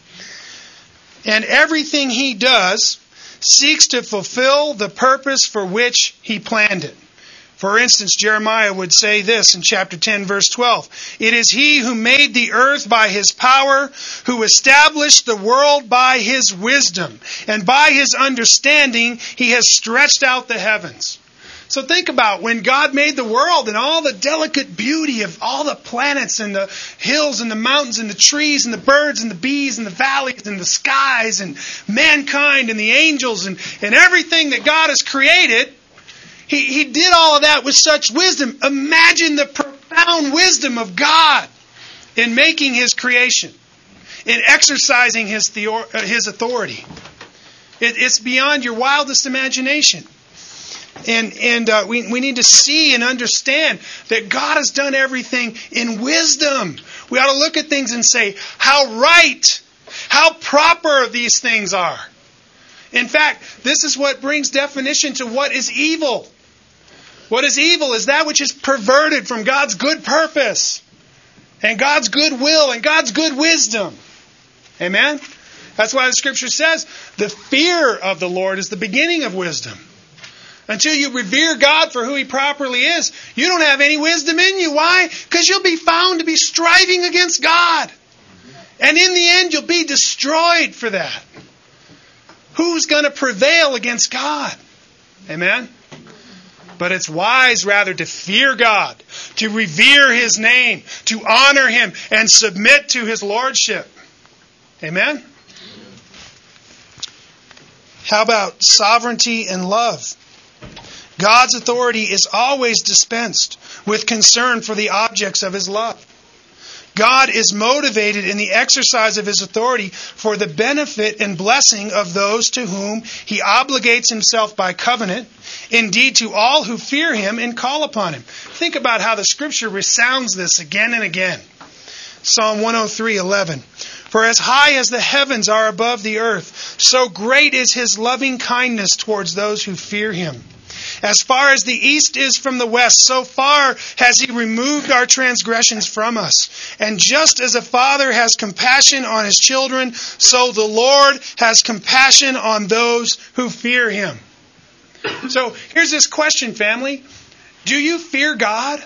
[SPEAKER 1] And everything He does seeks to fulfill the purpose for which He planned it. For instance, Jeremiah would say this in chapter 10, verse 12. It is He who made the earth by His power, who established the world by His wisdom, and by His understanding He has stretched out the heavens. So think about when God made the world and all the delicate beauty of all the planets and the hills and the mountains and the trees and the birds and the bees and the valleys and the skies and mankind and the angels and everything that God has created. He did all of that with such wisdom. Imagine the profound wisdom of God in making His creation, in exercising His authority. It's beyond your wildest imagination. And we need to see and understand that God has done everything in wisdom. We ought to look at things and say, how right, how proper these things are. In fact, this is what brings definition to what is evil. What is evil is that which is perverted from God's good purpose and God's good will and God's good wisdom. Amen? That's why the Scripture says the fear of the Lord is the beginning of wisdom. Until you revere God for who He properly is, you don't have any wisdom in you. Why? Because you'll be found to be striving against God. And in the end, you'll be destroyed for that. Who's going to prevail against God? Amen? But it's wise rather to fear God, to revere His name, to honor Him, and submit to His lordship. Amen? How about sovereignty and love? God's authority is always dispensed with concern for the objects of His love. God is motivated in the exercise of His authority for the benefit and blessing of those to whom He obligates Himself by covenant, indeed to all who fear Him and call upon Him. Think about how the Scripture resounds this again and again. Psalm 103:11. For as high as the heavens are above the earth, so great is His loving kindness towards those who fear Him. As far as the east is from the west, so far has He removed our transgressions from us. And just as a father has compassion on his children, so the Lord has compassion on those who fear Him. So here's this question, family. Do you fear God?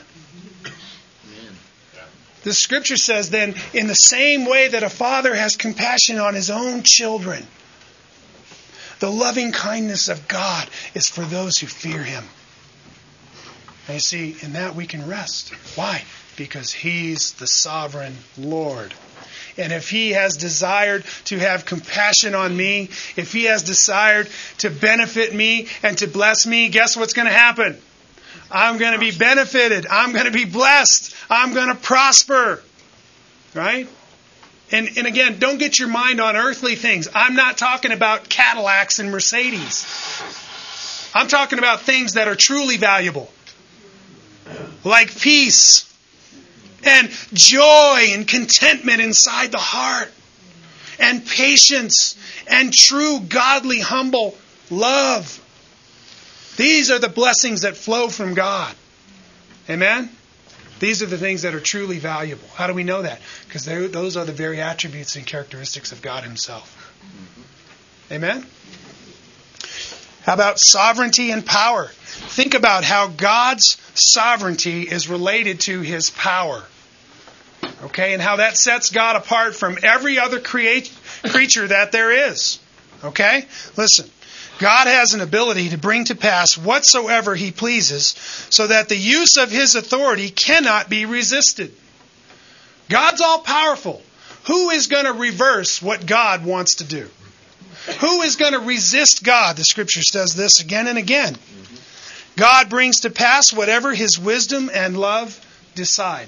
[SPEAKER 1] The Scripture says then, in the same way that a father has compassion on his own children, the loving kindness of God is for those who fear Him. And you see, in that we can rest. Why? Because He's the sovereign Lord. And if He has desired to have compassion on me, if He has desired to benefit me and to bless me, guess what's going to happen? I'm going to be benefited. I'm going to be blessed. I'm going to prosper. Right? And again, don't get your mind on earthly things. I'm not talking about Cadillacs and Mercedes. I'm talking about things that are truly valuable. Like peace and joy and contentment inside the heart. And patience and true godly humble love. These are the blessings that flow from God. Amen? These are the things that are truly valuable. How do we know that? Because those are the very attributes and characteristics of God Himself. Amen? How about sovereignty and power? Think about how God's sovereignty is related to His power. Okay? And how that sets God apart from every other creature that there is. Okay? Listen. God has an ability to bring to pass whatsoever He pleases, so that the use of His authority cannot be resisted. God's all powerful. Who is going to reverse what God wants to do? Who is going to resist God? The Scripture says this again and again. God brings to pass whatever His wisdom and love decide.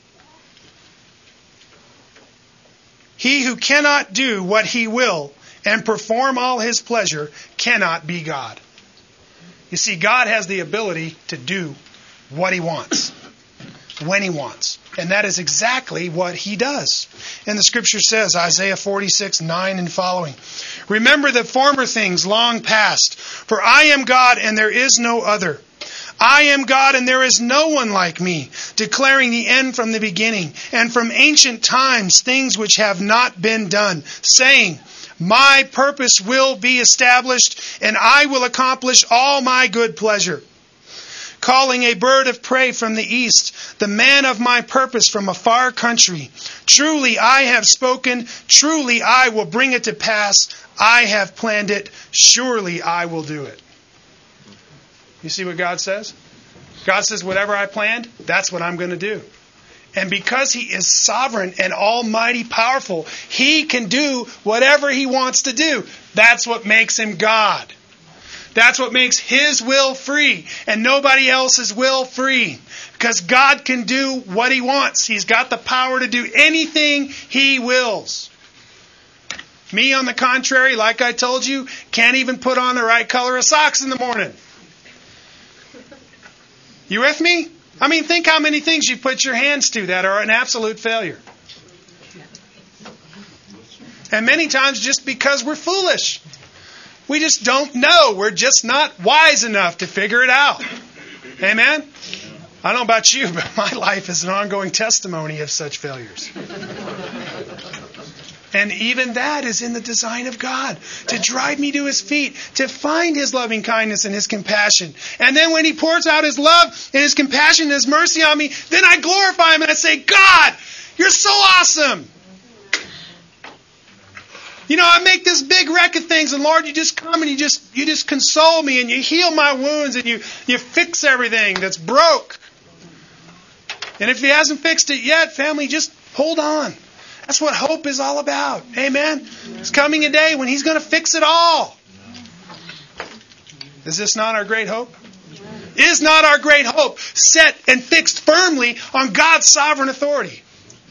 [SPEAKER 1] He who cannot do what He will and perform all His pleasure cannot be God. You see, God has the ability to do what He wants, when He wants. And that is exactly what He does. And the Scripture says, Isaiah 46:9 and following, "Remember the former things long past, for I am God and there is no other. I am God and there is no one like me, declaring the end from the beginning, and from ancient times things which have not been done, saying, my purpose will be established, and I will accomplish all my good pleasure. Calling a bird of prey from the east, the man of my purpose from a far country. Truly I have spoken, truly I will bring it to pass. I have planned it, surely I will do it." You see what God says? God says, whatever I planned, that's what I'm going to do. And because He is sovereign and almighty powerful, He can do whatever He wants to do. That's what makes Him God. That's what makes His will free and nobody else's will free. Because God can do what He wants. He's got the power to do anything He wills. Me, on the contrary, like I told you, can't even put on the right color of socks in the morning. You with me? I mean, think how many things you put your hands to that are an absolute failure. And many times just because we're foolish. We just don't know. We're just not wise enough to figure it out. Amen? I don't know about you, but my life is an ongoing testimony of such failures. And even that is in the design of God, to drive me to His feet, to find His loving kindness and His compassion. And then when He pours out His love and His compassion and His mercy on me, then I glorify Him and I say, God, You're so awesome. You know, I make this big wreck of things, and Lord, You just come and you just console me, and You heal my wounds, and you fix everything that's broke. And if He hasn't fixed it yet, family, just hold on. That's what hope is all about. Amen? It's coming a day when He's going to fix it all. Is this not our great hope? Is not our great hope set and fixed firmly on God's sovereign authority?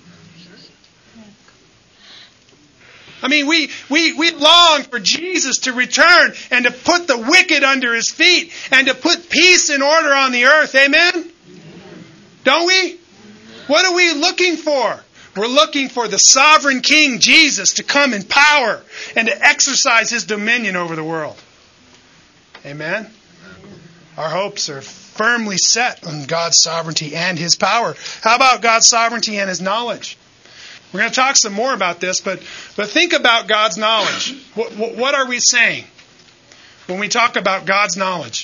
[SPEAKER 1] I mean, we long for Jesus to return and to put the wicked under His feet and to put peace and order on the earth. Amen? Don't we? What are we looking for? We're looking for the sovereign King Jesus to come in power and to exercise His dominion over the world. Amen? Our hopes are firmly set on God's sovereignty and His power. How about God's sovereignty and His knowledge? We're going to talk some more about this, but think about God's knowledge. What are we saying when we talk about God's knowledge?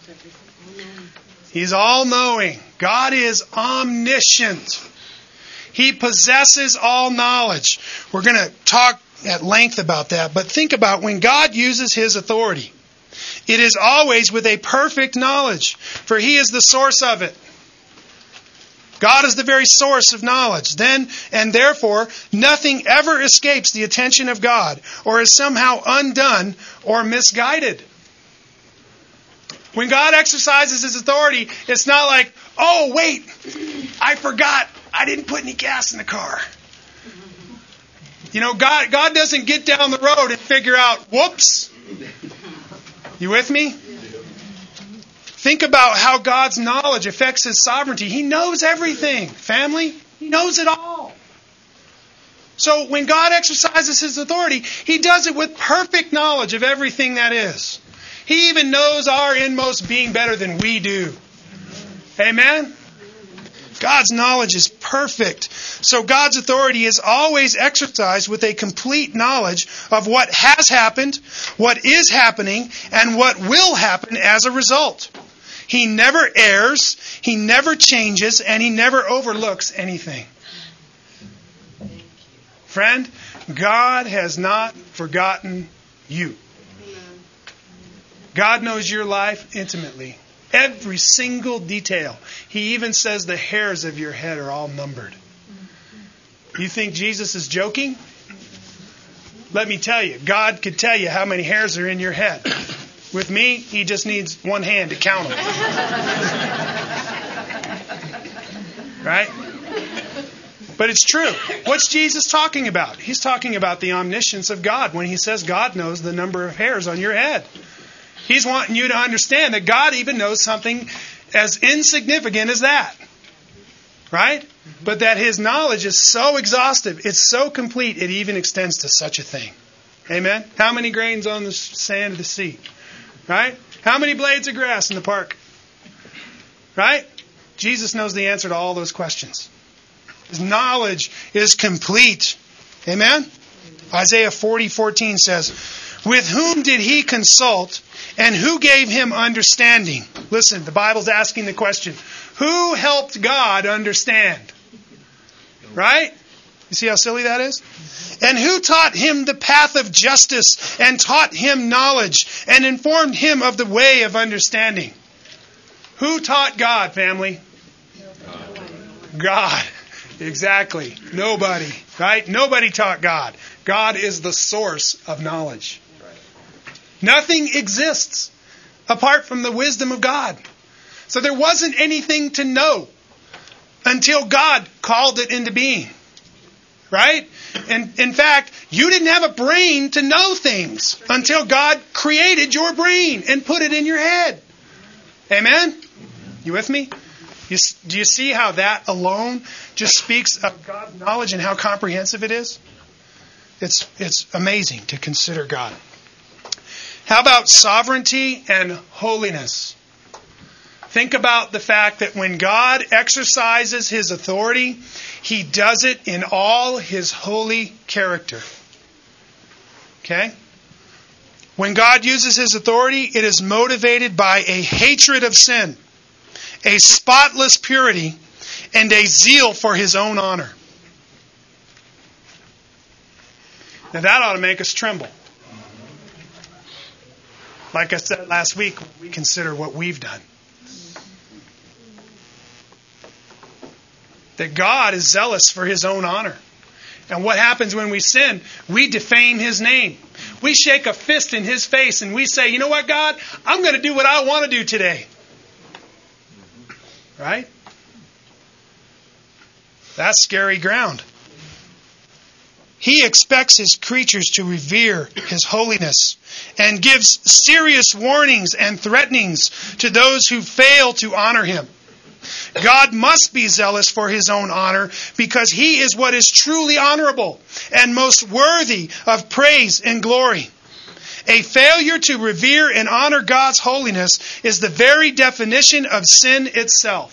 [SPEAKER 1] He's all-knowing. God is omniscient. He possesses all knowledge. We're going to talk at length about that, but think about when God uses His authority. It is always with a perfect knowledge, for He is the source of it. God is the very source of knowledge. Then and therefore, nothing ever escapes the attention of God or is somehow undone or misguided. When God exercises His authority, it's not like, oh, wait, I forgot. I didn't put any gas in the car. You know, God doesn't get down the road and figure out, whoops. You with me? Think about how God's knowledge affects His sovereignty. He knows everything, family. He knows it all. So when God exercises His authority, He does it with perfect knowledge of everything that is. He even knows our inmost being better than we do. Amen? God's knowledge is perfect. So God's authority is always exercised with a complete knowledge of what has happened, what is happening, and what will happen as a result. He never errs, He never changes, and He never overlooks anything. Friend, God has not forgotten you. God knows your life intimately. Every single detail. He even says the hairs of your head are all numbered. You think Jesus is joking? Let me tell you, God could tell you how many hairs are in your head. With me, He just needs one hand to count them. Right? But it's true. What's Jesus talking about? He's talking about the omniscience of God when He says God knows the number of hairs on your head. He's wanting you to understand that God even knows something as insignificant as that. Right? But that His knowledge is so exhaustive, it's so complete, it even extends to such a thing. Amen? How many grains on the sand of the sea? Right? How many blades of grass in the park? Right? Jesus knows the answer to all those questions. His knowledge is complete. Amen? Isaiah 40:14 says, with whom did He consult, and who gave Him understanding? Listen, the Bible's asking the question, who helped God understand? Right? You see how silly that is? And who taught Him the path of justice, and taught Him knowledge, and informed Him of the way of understanding? Who taught God, family? God. Exactly. Nobody. Right? Nobody taught God. God is the source of knowledge. Nothing exists apart from the wisdom of God. So there wasn't anything to know until God called it into being. Right? And in fact, you didn't have a brain to know things until God created your brain and put it in your head. Amen? You with me? Do you see how that alone just speaks of God's knowledge and how comprehensive it is? It's amazing to consider God. How about sovereignty and holiness? Think about the fact that when God exercises His authority, He does it in all His holy character. Okay? When God uses His authority, it is motivated by a hatred of sin, a spotless purity, and a zeal for His own honor. Now that ought to make us tremble. Like I said last week, we consider what we've done. That God is zealous for His own honor. And what happens when we sin? We defame His name. We shake a fist in His face and we say, you know what, God? I'm going to do what I want to do today. Right? That's scary ground. He expects His creatures to revere His holiness and gives serious warnings and threatenings to those who fail to honor Him. God must be zealous for His own honor because He is what is truly honorable and most worthy of praise and glory. A failure to revere and honor God's holiness is the very definition of sin itself.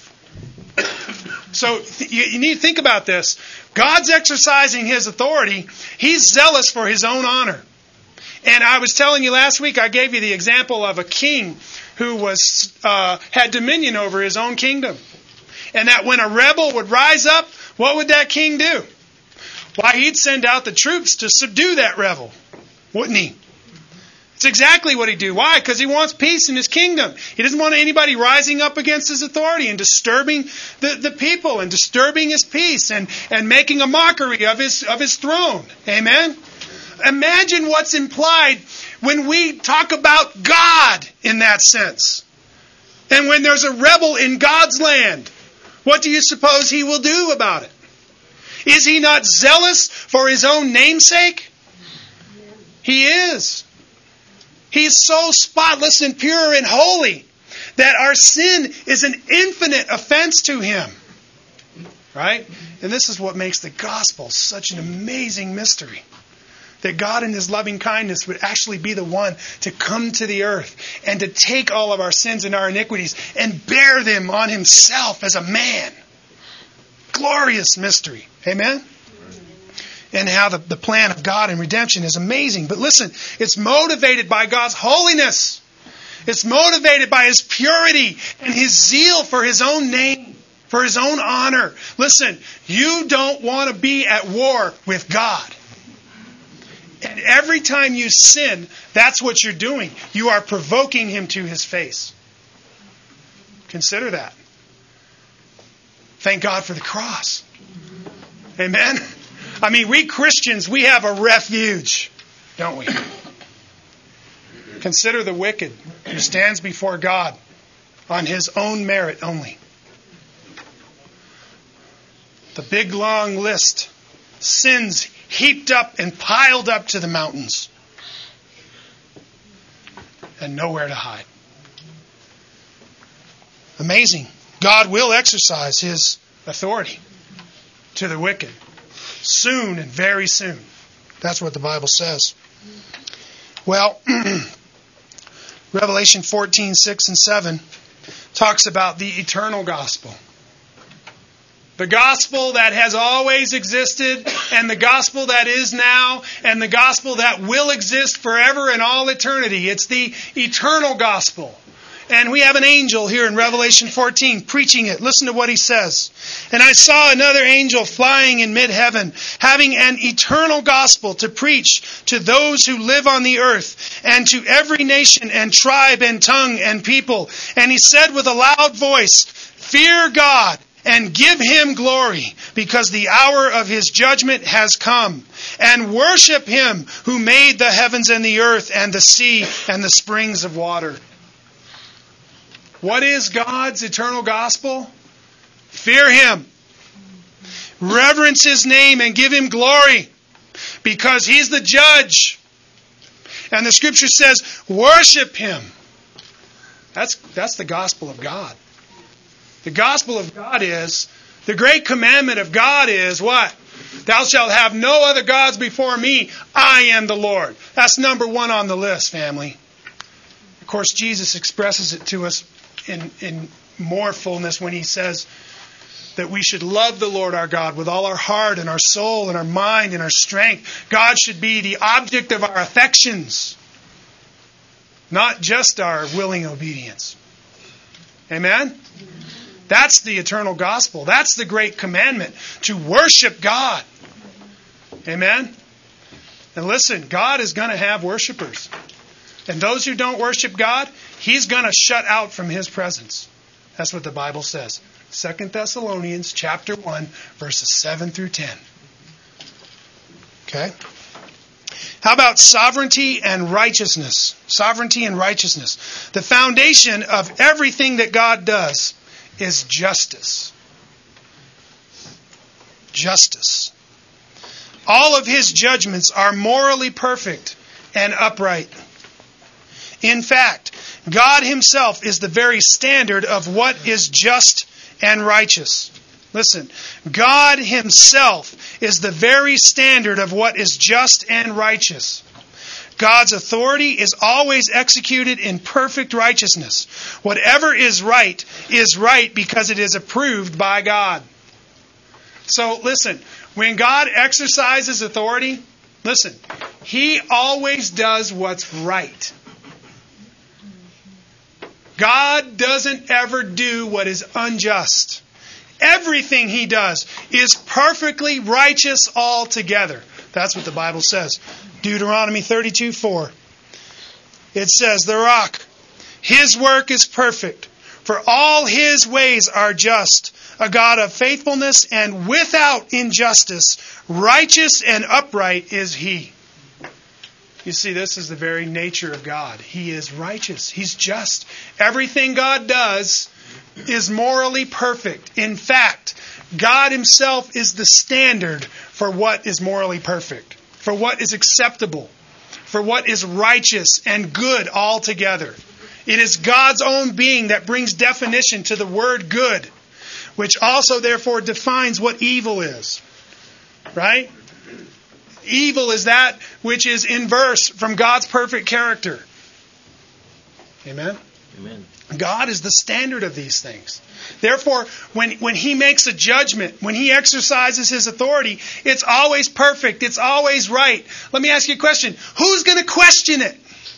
[SPEAKER 1] So you need to think about this. God's exercising His authority. He's zealous for His own honor. And I was telling you last week, I gave you the example of a king who had dominion over his own kingdom. And that when a rebel would rise up, what would that king do? Why, he'd send out the troops to subdue that rebel, wouldn't he? It's exactly what he'd do. Why? Because he wants peace in his kingdom. He doesn't want anybody rising up against his authority and disturbing the people and disturbing his peace and making a mockery of his throne. Amen? Imagine what's implied when we talk about God in that sense. And when there's a rebel in God's land, what do you suppose He will do about it? Is He not zealous for His own namesake? He is. He's so spotless and pure and holy that our sin is an infinite offense to Him. Right? And this is what makes the gospel such an amazing mystery. That God in His loving kindness would actually be the one to come to the earth and to take all of our sins and our iniquities and bear them on Himself as a man. Glorious mystery. Amen? And how the plan of God in redemption is amazing. But listen, it's motivated by God's holiness. It's motivated by His purity and His zeal for His own name, for His own honor. Listen, you don't want to be at war with God. And every time you sin, that's what you're doing. You are provoking Him to His face. Consider that. Thank God for the cross. Amen? I mean, we Christians, we have a refuge, don't we? Consider the wicked who stands before God on his own merit only. The big long list. Sins heaped up and piled up to the mountains. And nowhere to hide. Amazing. God will exercise His authority to the wicked. Soon and very soon. That's what the Bible says. Well, Revelation 14:6 and 7 talks about the eternal gospel. The gospel that has always existed, and the gospel that is now, and the gospel that will exist forever and all eternity. It's the eternal gospel. And we have an angel here in Revelation 14 preaching it. Listen to what he says. And I saw another angel flying in mid-heaven, having an eternal gospel to preach to those who live on the earth, and to every nation and tribe and tongue and people. And he said with a loud voice, "Fear God and give Him glory, because the hour of His judgment has come. And worship Him who made the heavens and the earth and the sea and the springs of water." What is God's eternal gospel? Fear Him. Reverence His name and give Him glory, because He's the judge. And the Scripture says, worship Him. That's the gospel of God. The gospel of God is, the great commandment of God is what? Thou shalt have no other gods before me. I am the Lord. That's number one on the list, family. Of course, Jesus expresses it to us in more fullness when He says that we should love the Lord our God with all our heart and our soul and our mind and our strength. God should be the object of our affections, not just our willing obedience. Amen? That's the eternal gospel. That's the great commandment, to worship God. Amen? And listen, God is going to have worshipers. And those who don't worship God, He's going to shut out from His presence. That's what the Bible says. 2 Thessalonians chapter 1, verses 7 through 10. Okay? How about sovereignty and righteousness? Sovereignty and righteousness. The foundation of everything that God does is justice. Justice. All of His judgments are morally perfect and upright. In fact, God Himself is the very standard of what is just and righteous. Listen, God Himself is the very standard of what is just and righteous. God's authority is always executed in perfect righteousness. Whatever is right because it is approved by God. So listen, when God exercises authority, listen, He always does what's right. God doesn't ever do what is unjust. Everything He does is perfectly righteous altogether. That's what the Bible says. Deuteronomy 32:4. It says, the rock, His work is perfect, for all His ways are just, a God of faithfulness and without injustice, righteous and upright is He. You see, this is the very nature of God. He is righteous. He's just. Everything God does is morally perfect. In fact, God Himself is the standard for what is morally perfect, for what is acceptable, for what is righteous and good altogether. It is God's own being that brings definition to the word good, which also therefore defines what evil is. Right? Evil is that which is inverse from God's perfect character. Amen?
[SPEAKER 2] Amen.
[SPEAKER 1] God is the standard of these things. Therefore, when He makes a judgment, when He exercises His authority, it's always perfect. It's always right. Let me ask you a question. Who's going to question it?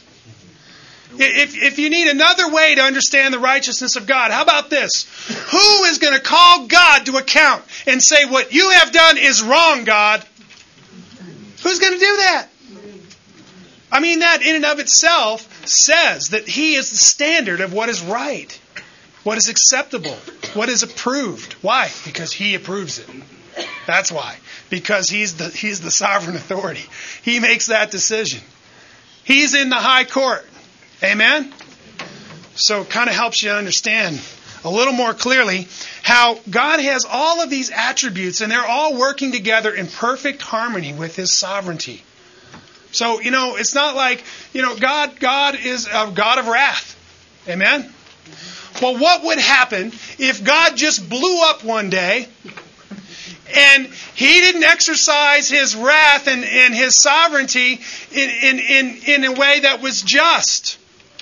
[SPEAKER 1] If you need another way to understand the righteousness of God, how about this? Who is going to call God to account and say, what you have done is wrong, God? Who's going to do that? I mean, that in and of itself says that He is the standard of what is right, what is acceptable, what is approved. Why? Because He approves it. That's why. Because He's the sovereign authority. He makes that decision. He's in the high court. Amen? So it kind of helps you understand a little more clearly how God has all of these attributes and they're all working together in perfect harmony with His sovereignty. So, it's not like, God is a God of wrath. Amen? Well, what would happen if God just blew up one day and He didn't exercise His wrath and His sovereignty in a way that was just?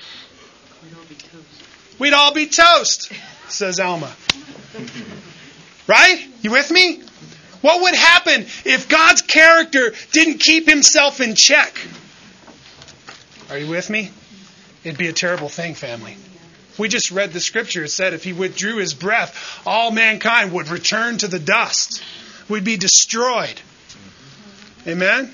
[SPEAKER 1] We'd all be toast, says Alma. Right? You with me? What would happen if God's character didn't keep Himself in check? Are you with me? It'd be a terrible thing, family. We just read the scripture. It said if He withdrew His breath, all mankind would return to the dust. We'd be destroyed. Amen?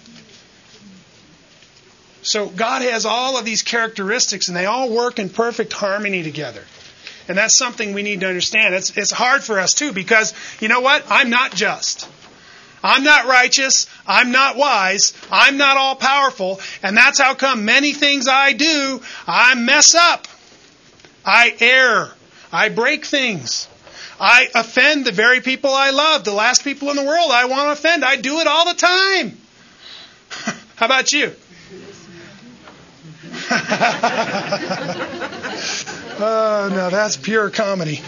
[SPEAKER 1] So God has all of these characteristics and they all work in perfect harmony together. And that's something we need to understand. It's hard for us too because, you know what? I'm not just. I'm not righteous. I'm not wise. I'm not all powerful. And that's how come many things I do, I mess up. I err. I break things. I offend the very people I love, the last people in the world I want to offend. I do it all the time. How about you? Oh, no, that's pure comedy.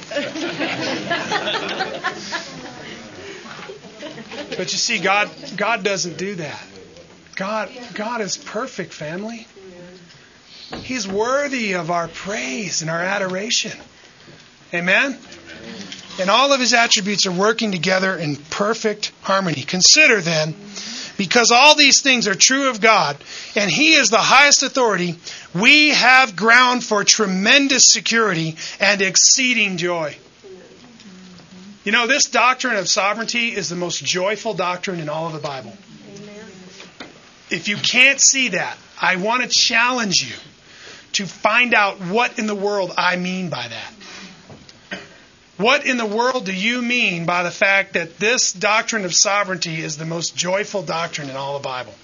[SPEAKER 1] But you see, God doesn't do that. God is perfect, family. He's worthy of our praise and our adoration. Amen? And all of His attributes are working together in perfect harmony. Consider then, because all these things are true of God, and He is the highest authority, we have ground for tremendous security and exceeding joy. You know, this doctrine of sovereignty is the most joyful doctrine in all of the Bible. Amen. If you can't see that, I want to challenge you to find out what in the world I mean by that. What in the world do you mean by the fact that this doctrine of sovereignty is the most joyful doctrine in all the Bible?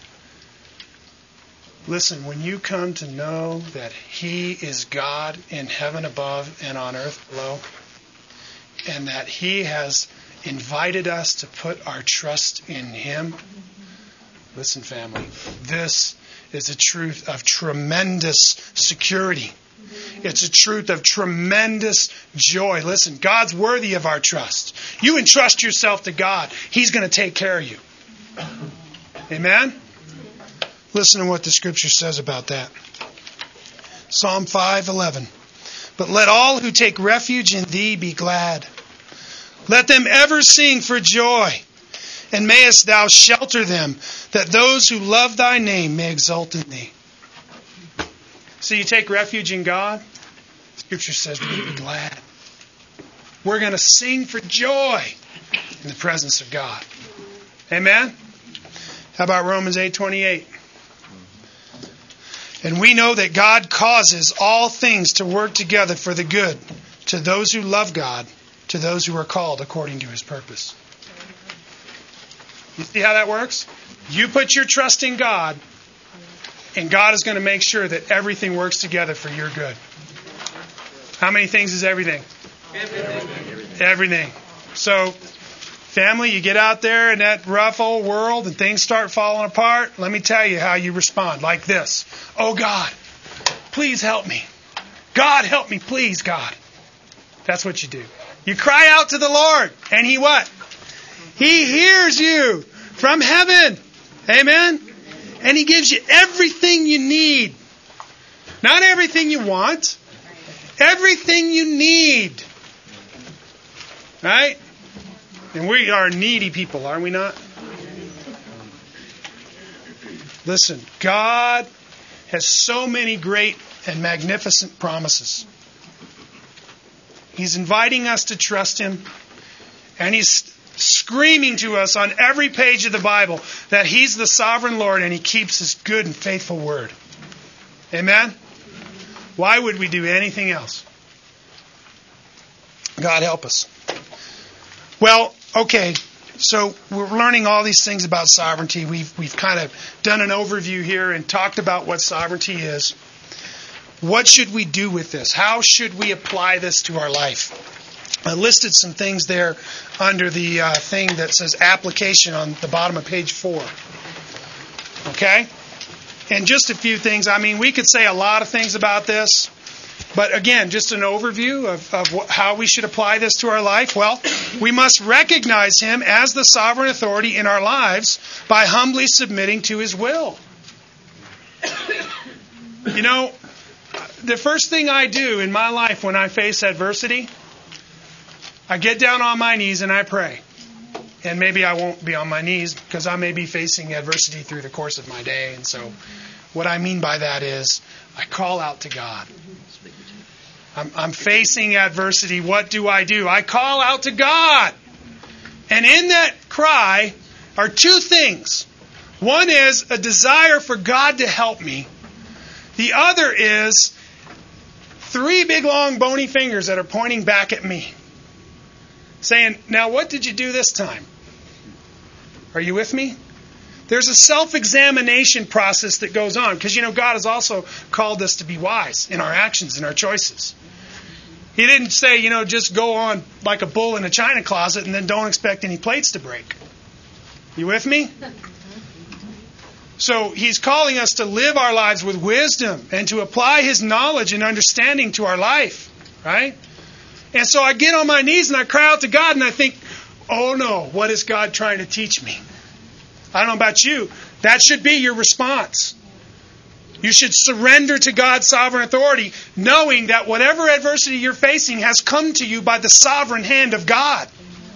[SPEAKER 1] Listen, when you come to know that He is God in heaven above and on earth below, and that He has invited us to put our trust in Him, listen, family, this is a truth of tremendous security. It's a truth of tremendous joy. Listen, God's worthy of our trust. You entrust yourself to God. He's going to take care of you. Amen? Listen to what the Scripture says about that. Psalm 5:11. But let all who take refuge in thee be glad. Let them ever sing for joy. And mayest thou shelter them, that those who love thy name may exult in thee. So you take refuge in God? Scripture says we be glad. We're going to sing for joy in the presence of God. Amen? How about Romans 8:28? And we know that God causes all things to work together for the good to those who love God, to those who are called according to His purpose. You see how that works? You put your trust in God, and God is going to make sure that everything works together for your good. How many things is everything? Everything. So, family, you get out there in that rough old world and things start falling apart. Let me tell you how you respond. Like this. Oh, God, please help me. God, help me, please, God. That's what you do. You cry out to the Lord, and He what? He hears you from heaven. Amen? And He gives you everything you need. Not everything you want. Everything you need. Right? And we are needy people, are we not? Listen, God has so many great and magnificent promises. He's inviting us to trust Him. And He's screaming to us on every page of the Bible that He's the sovereign Lord and He keeps His good and faithful word. Amen? Why would we do anything else? God help us. Well, okay, so we're learning all these things about sovereignty. We've kind of done an overview here and talked about what sovereignty is. What should we do with this? How should we apply this to our life? I listed some things there under the thing that says application on the bottom of page 4. Okay? And just a few things. I mean, we could say a lot of things about this. But again, just an overview of how we should apply this to our life. Well, we must recognize Him as the sovereign authority in our lives by humbly submitting to His will. You know, the first thing I do in my life when I face adversity, I get down on my knees and I pray. And maybe I won't be on my knees because I may be facing adversity through the course of my day. And so what I mean by that is I call out to God. I'm facing adversity. What do? I call out to God. And in that cry are two things. One is a desire for God to help me. The other is 3 big, long, bony fingers that are pointing back at me. Saying, now what did you do this time? Are you with me? There's a self-examination process that goes on. Because, God has also called us to be wise in our actions and our choices. He didn't say, just go on like a bull in a china closet and then don't expect any plates to break. You with me? So He's calling us to live our lives with wisdom and to apply His knowledge and understanding to our life. Right? And so I get on my knees and I cry out to God and I think, oh no, what is God trying to teach me? I don't know about you. That should be your response. You should surrender to God's sovereign authority, knowing that whatever adversity you're facing has come to you by the sovereign hand of God.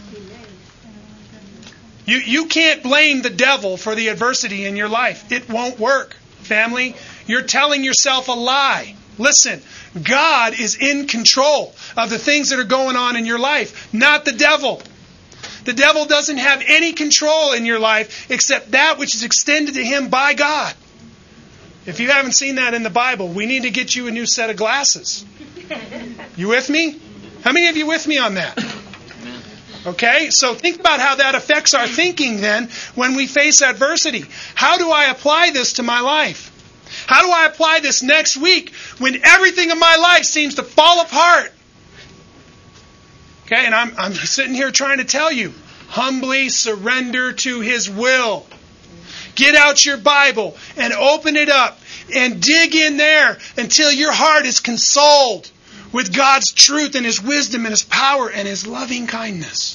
[SPEAKER 1] You can't blame the devil for the adversity in your life. It won't work, family. You're telling yourself a lie. Listen, God is in control of the things that are going on in your life, not the devil. The devil doesn't have any control in your life except that which is extended to him by God. If you haven't seen that in the Bible, we need to get you a new set of glasses. You with me? How many of you with me on that? Okay, so think about how that affects our thinking then when we face adversity. How do I apply this to my life? How do I apply this next week when everything in my life seems to fall apart? Okay, and I'm sitting here trying to tell you, humbly surrender to His will. Get out your Bible and open it up and dig in there until your heart is consoled with God's truth and His wisdom and His power and His loving kindness.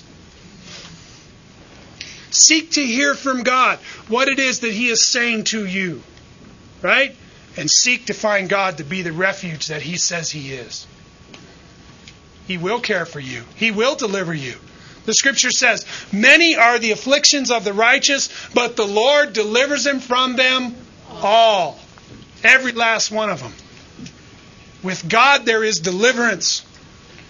[SPEAKER 1] Seek to hear from God what it is that He is saying to you. right? And seek to find God to be the refuge that He says He is. He will care for you. He will deliver you. The Scripture says, many are the afflictions of the righteous, but the Lord delivers them from them all. Every last one of them. With God there is deliverance.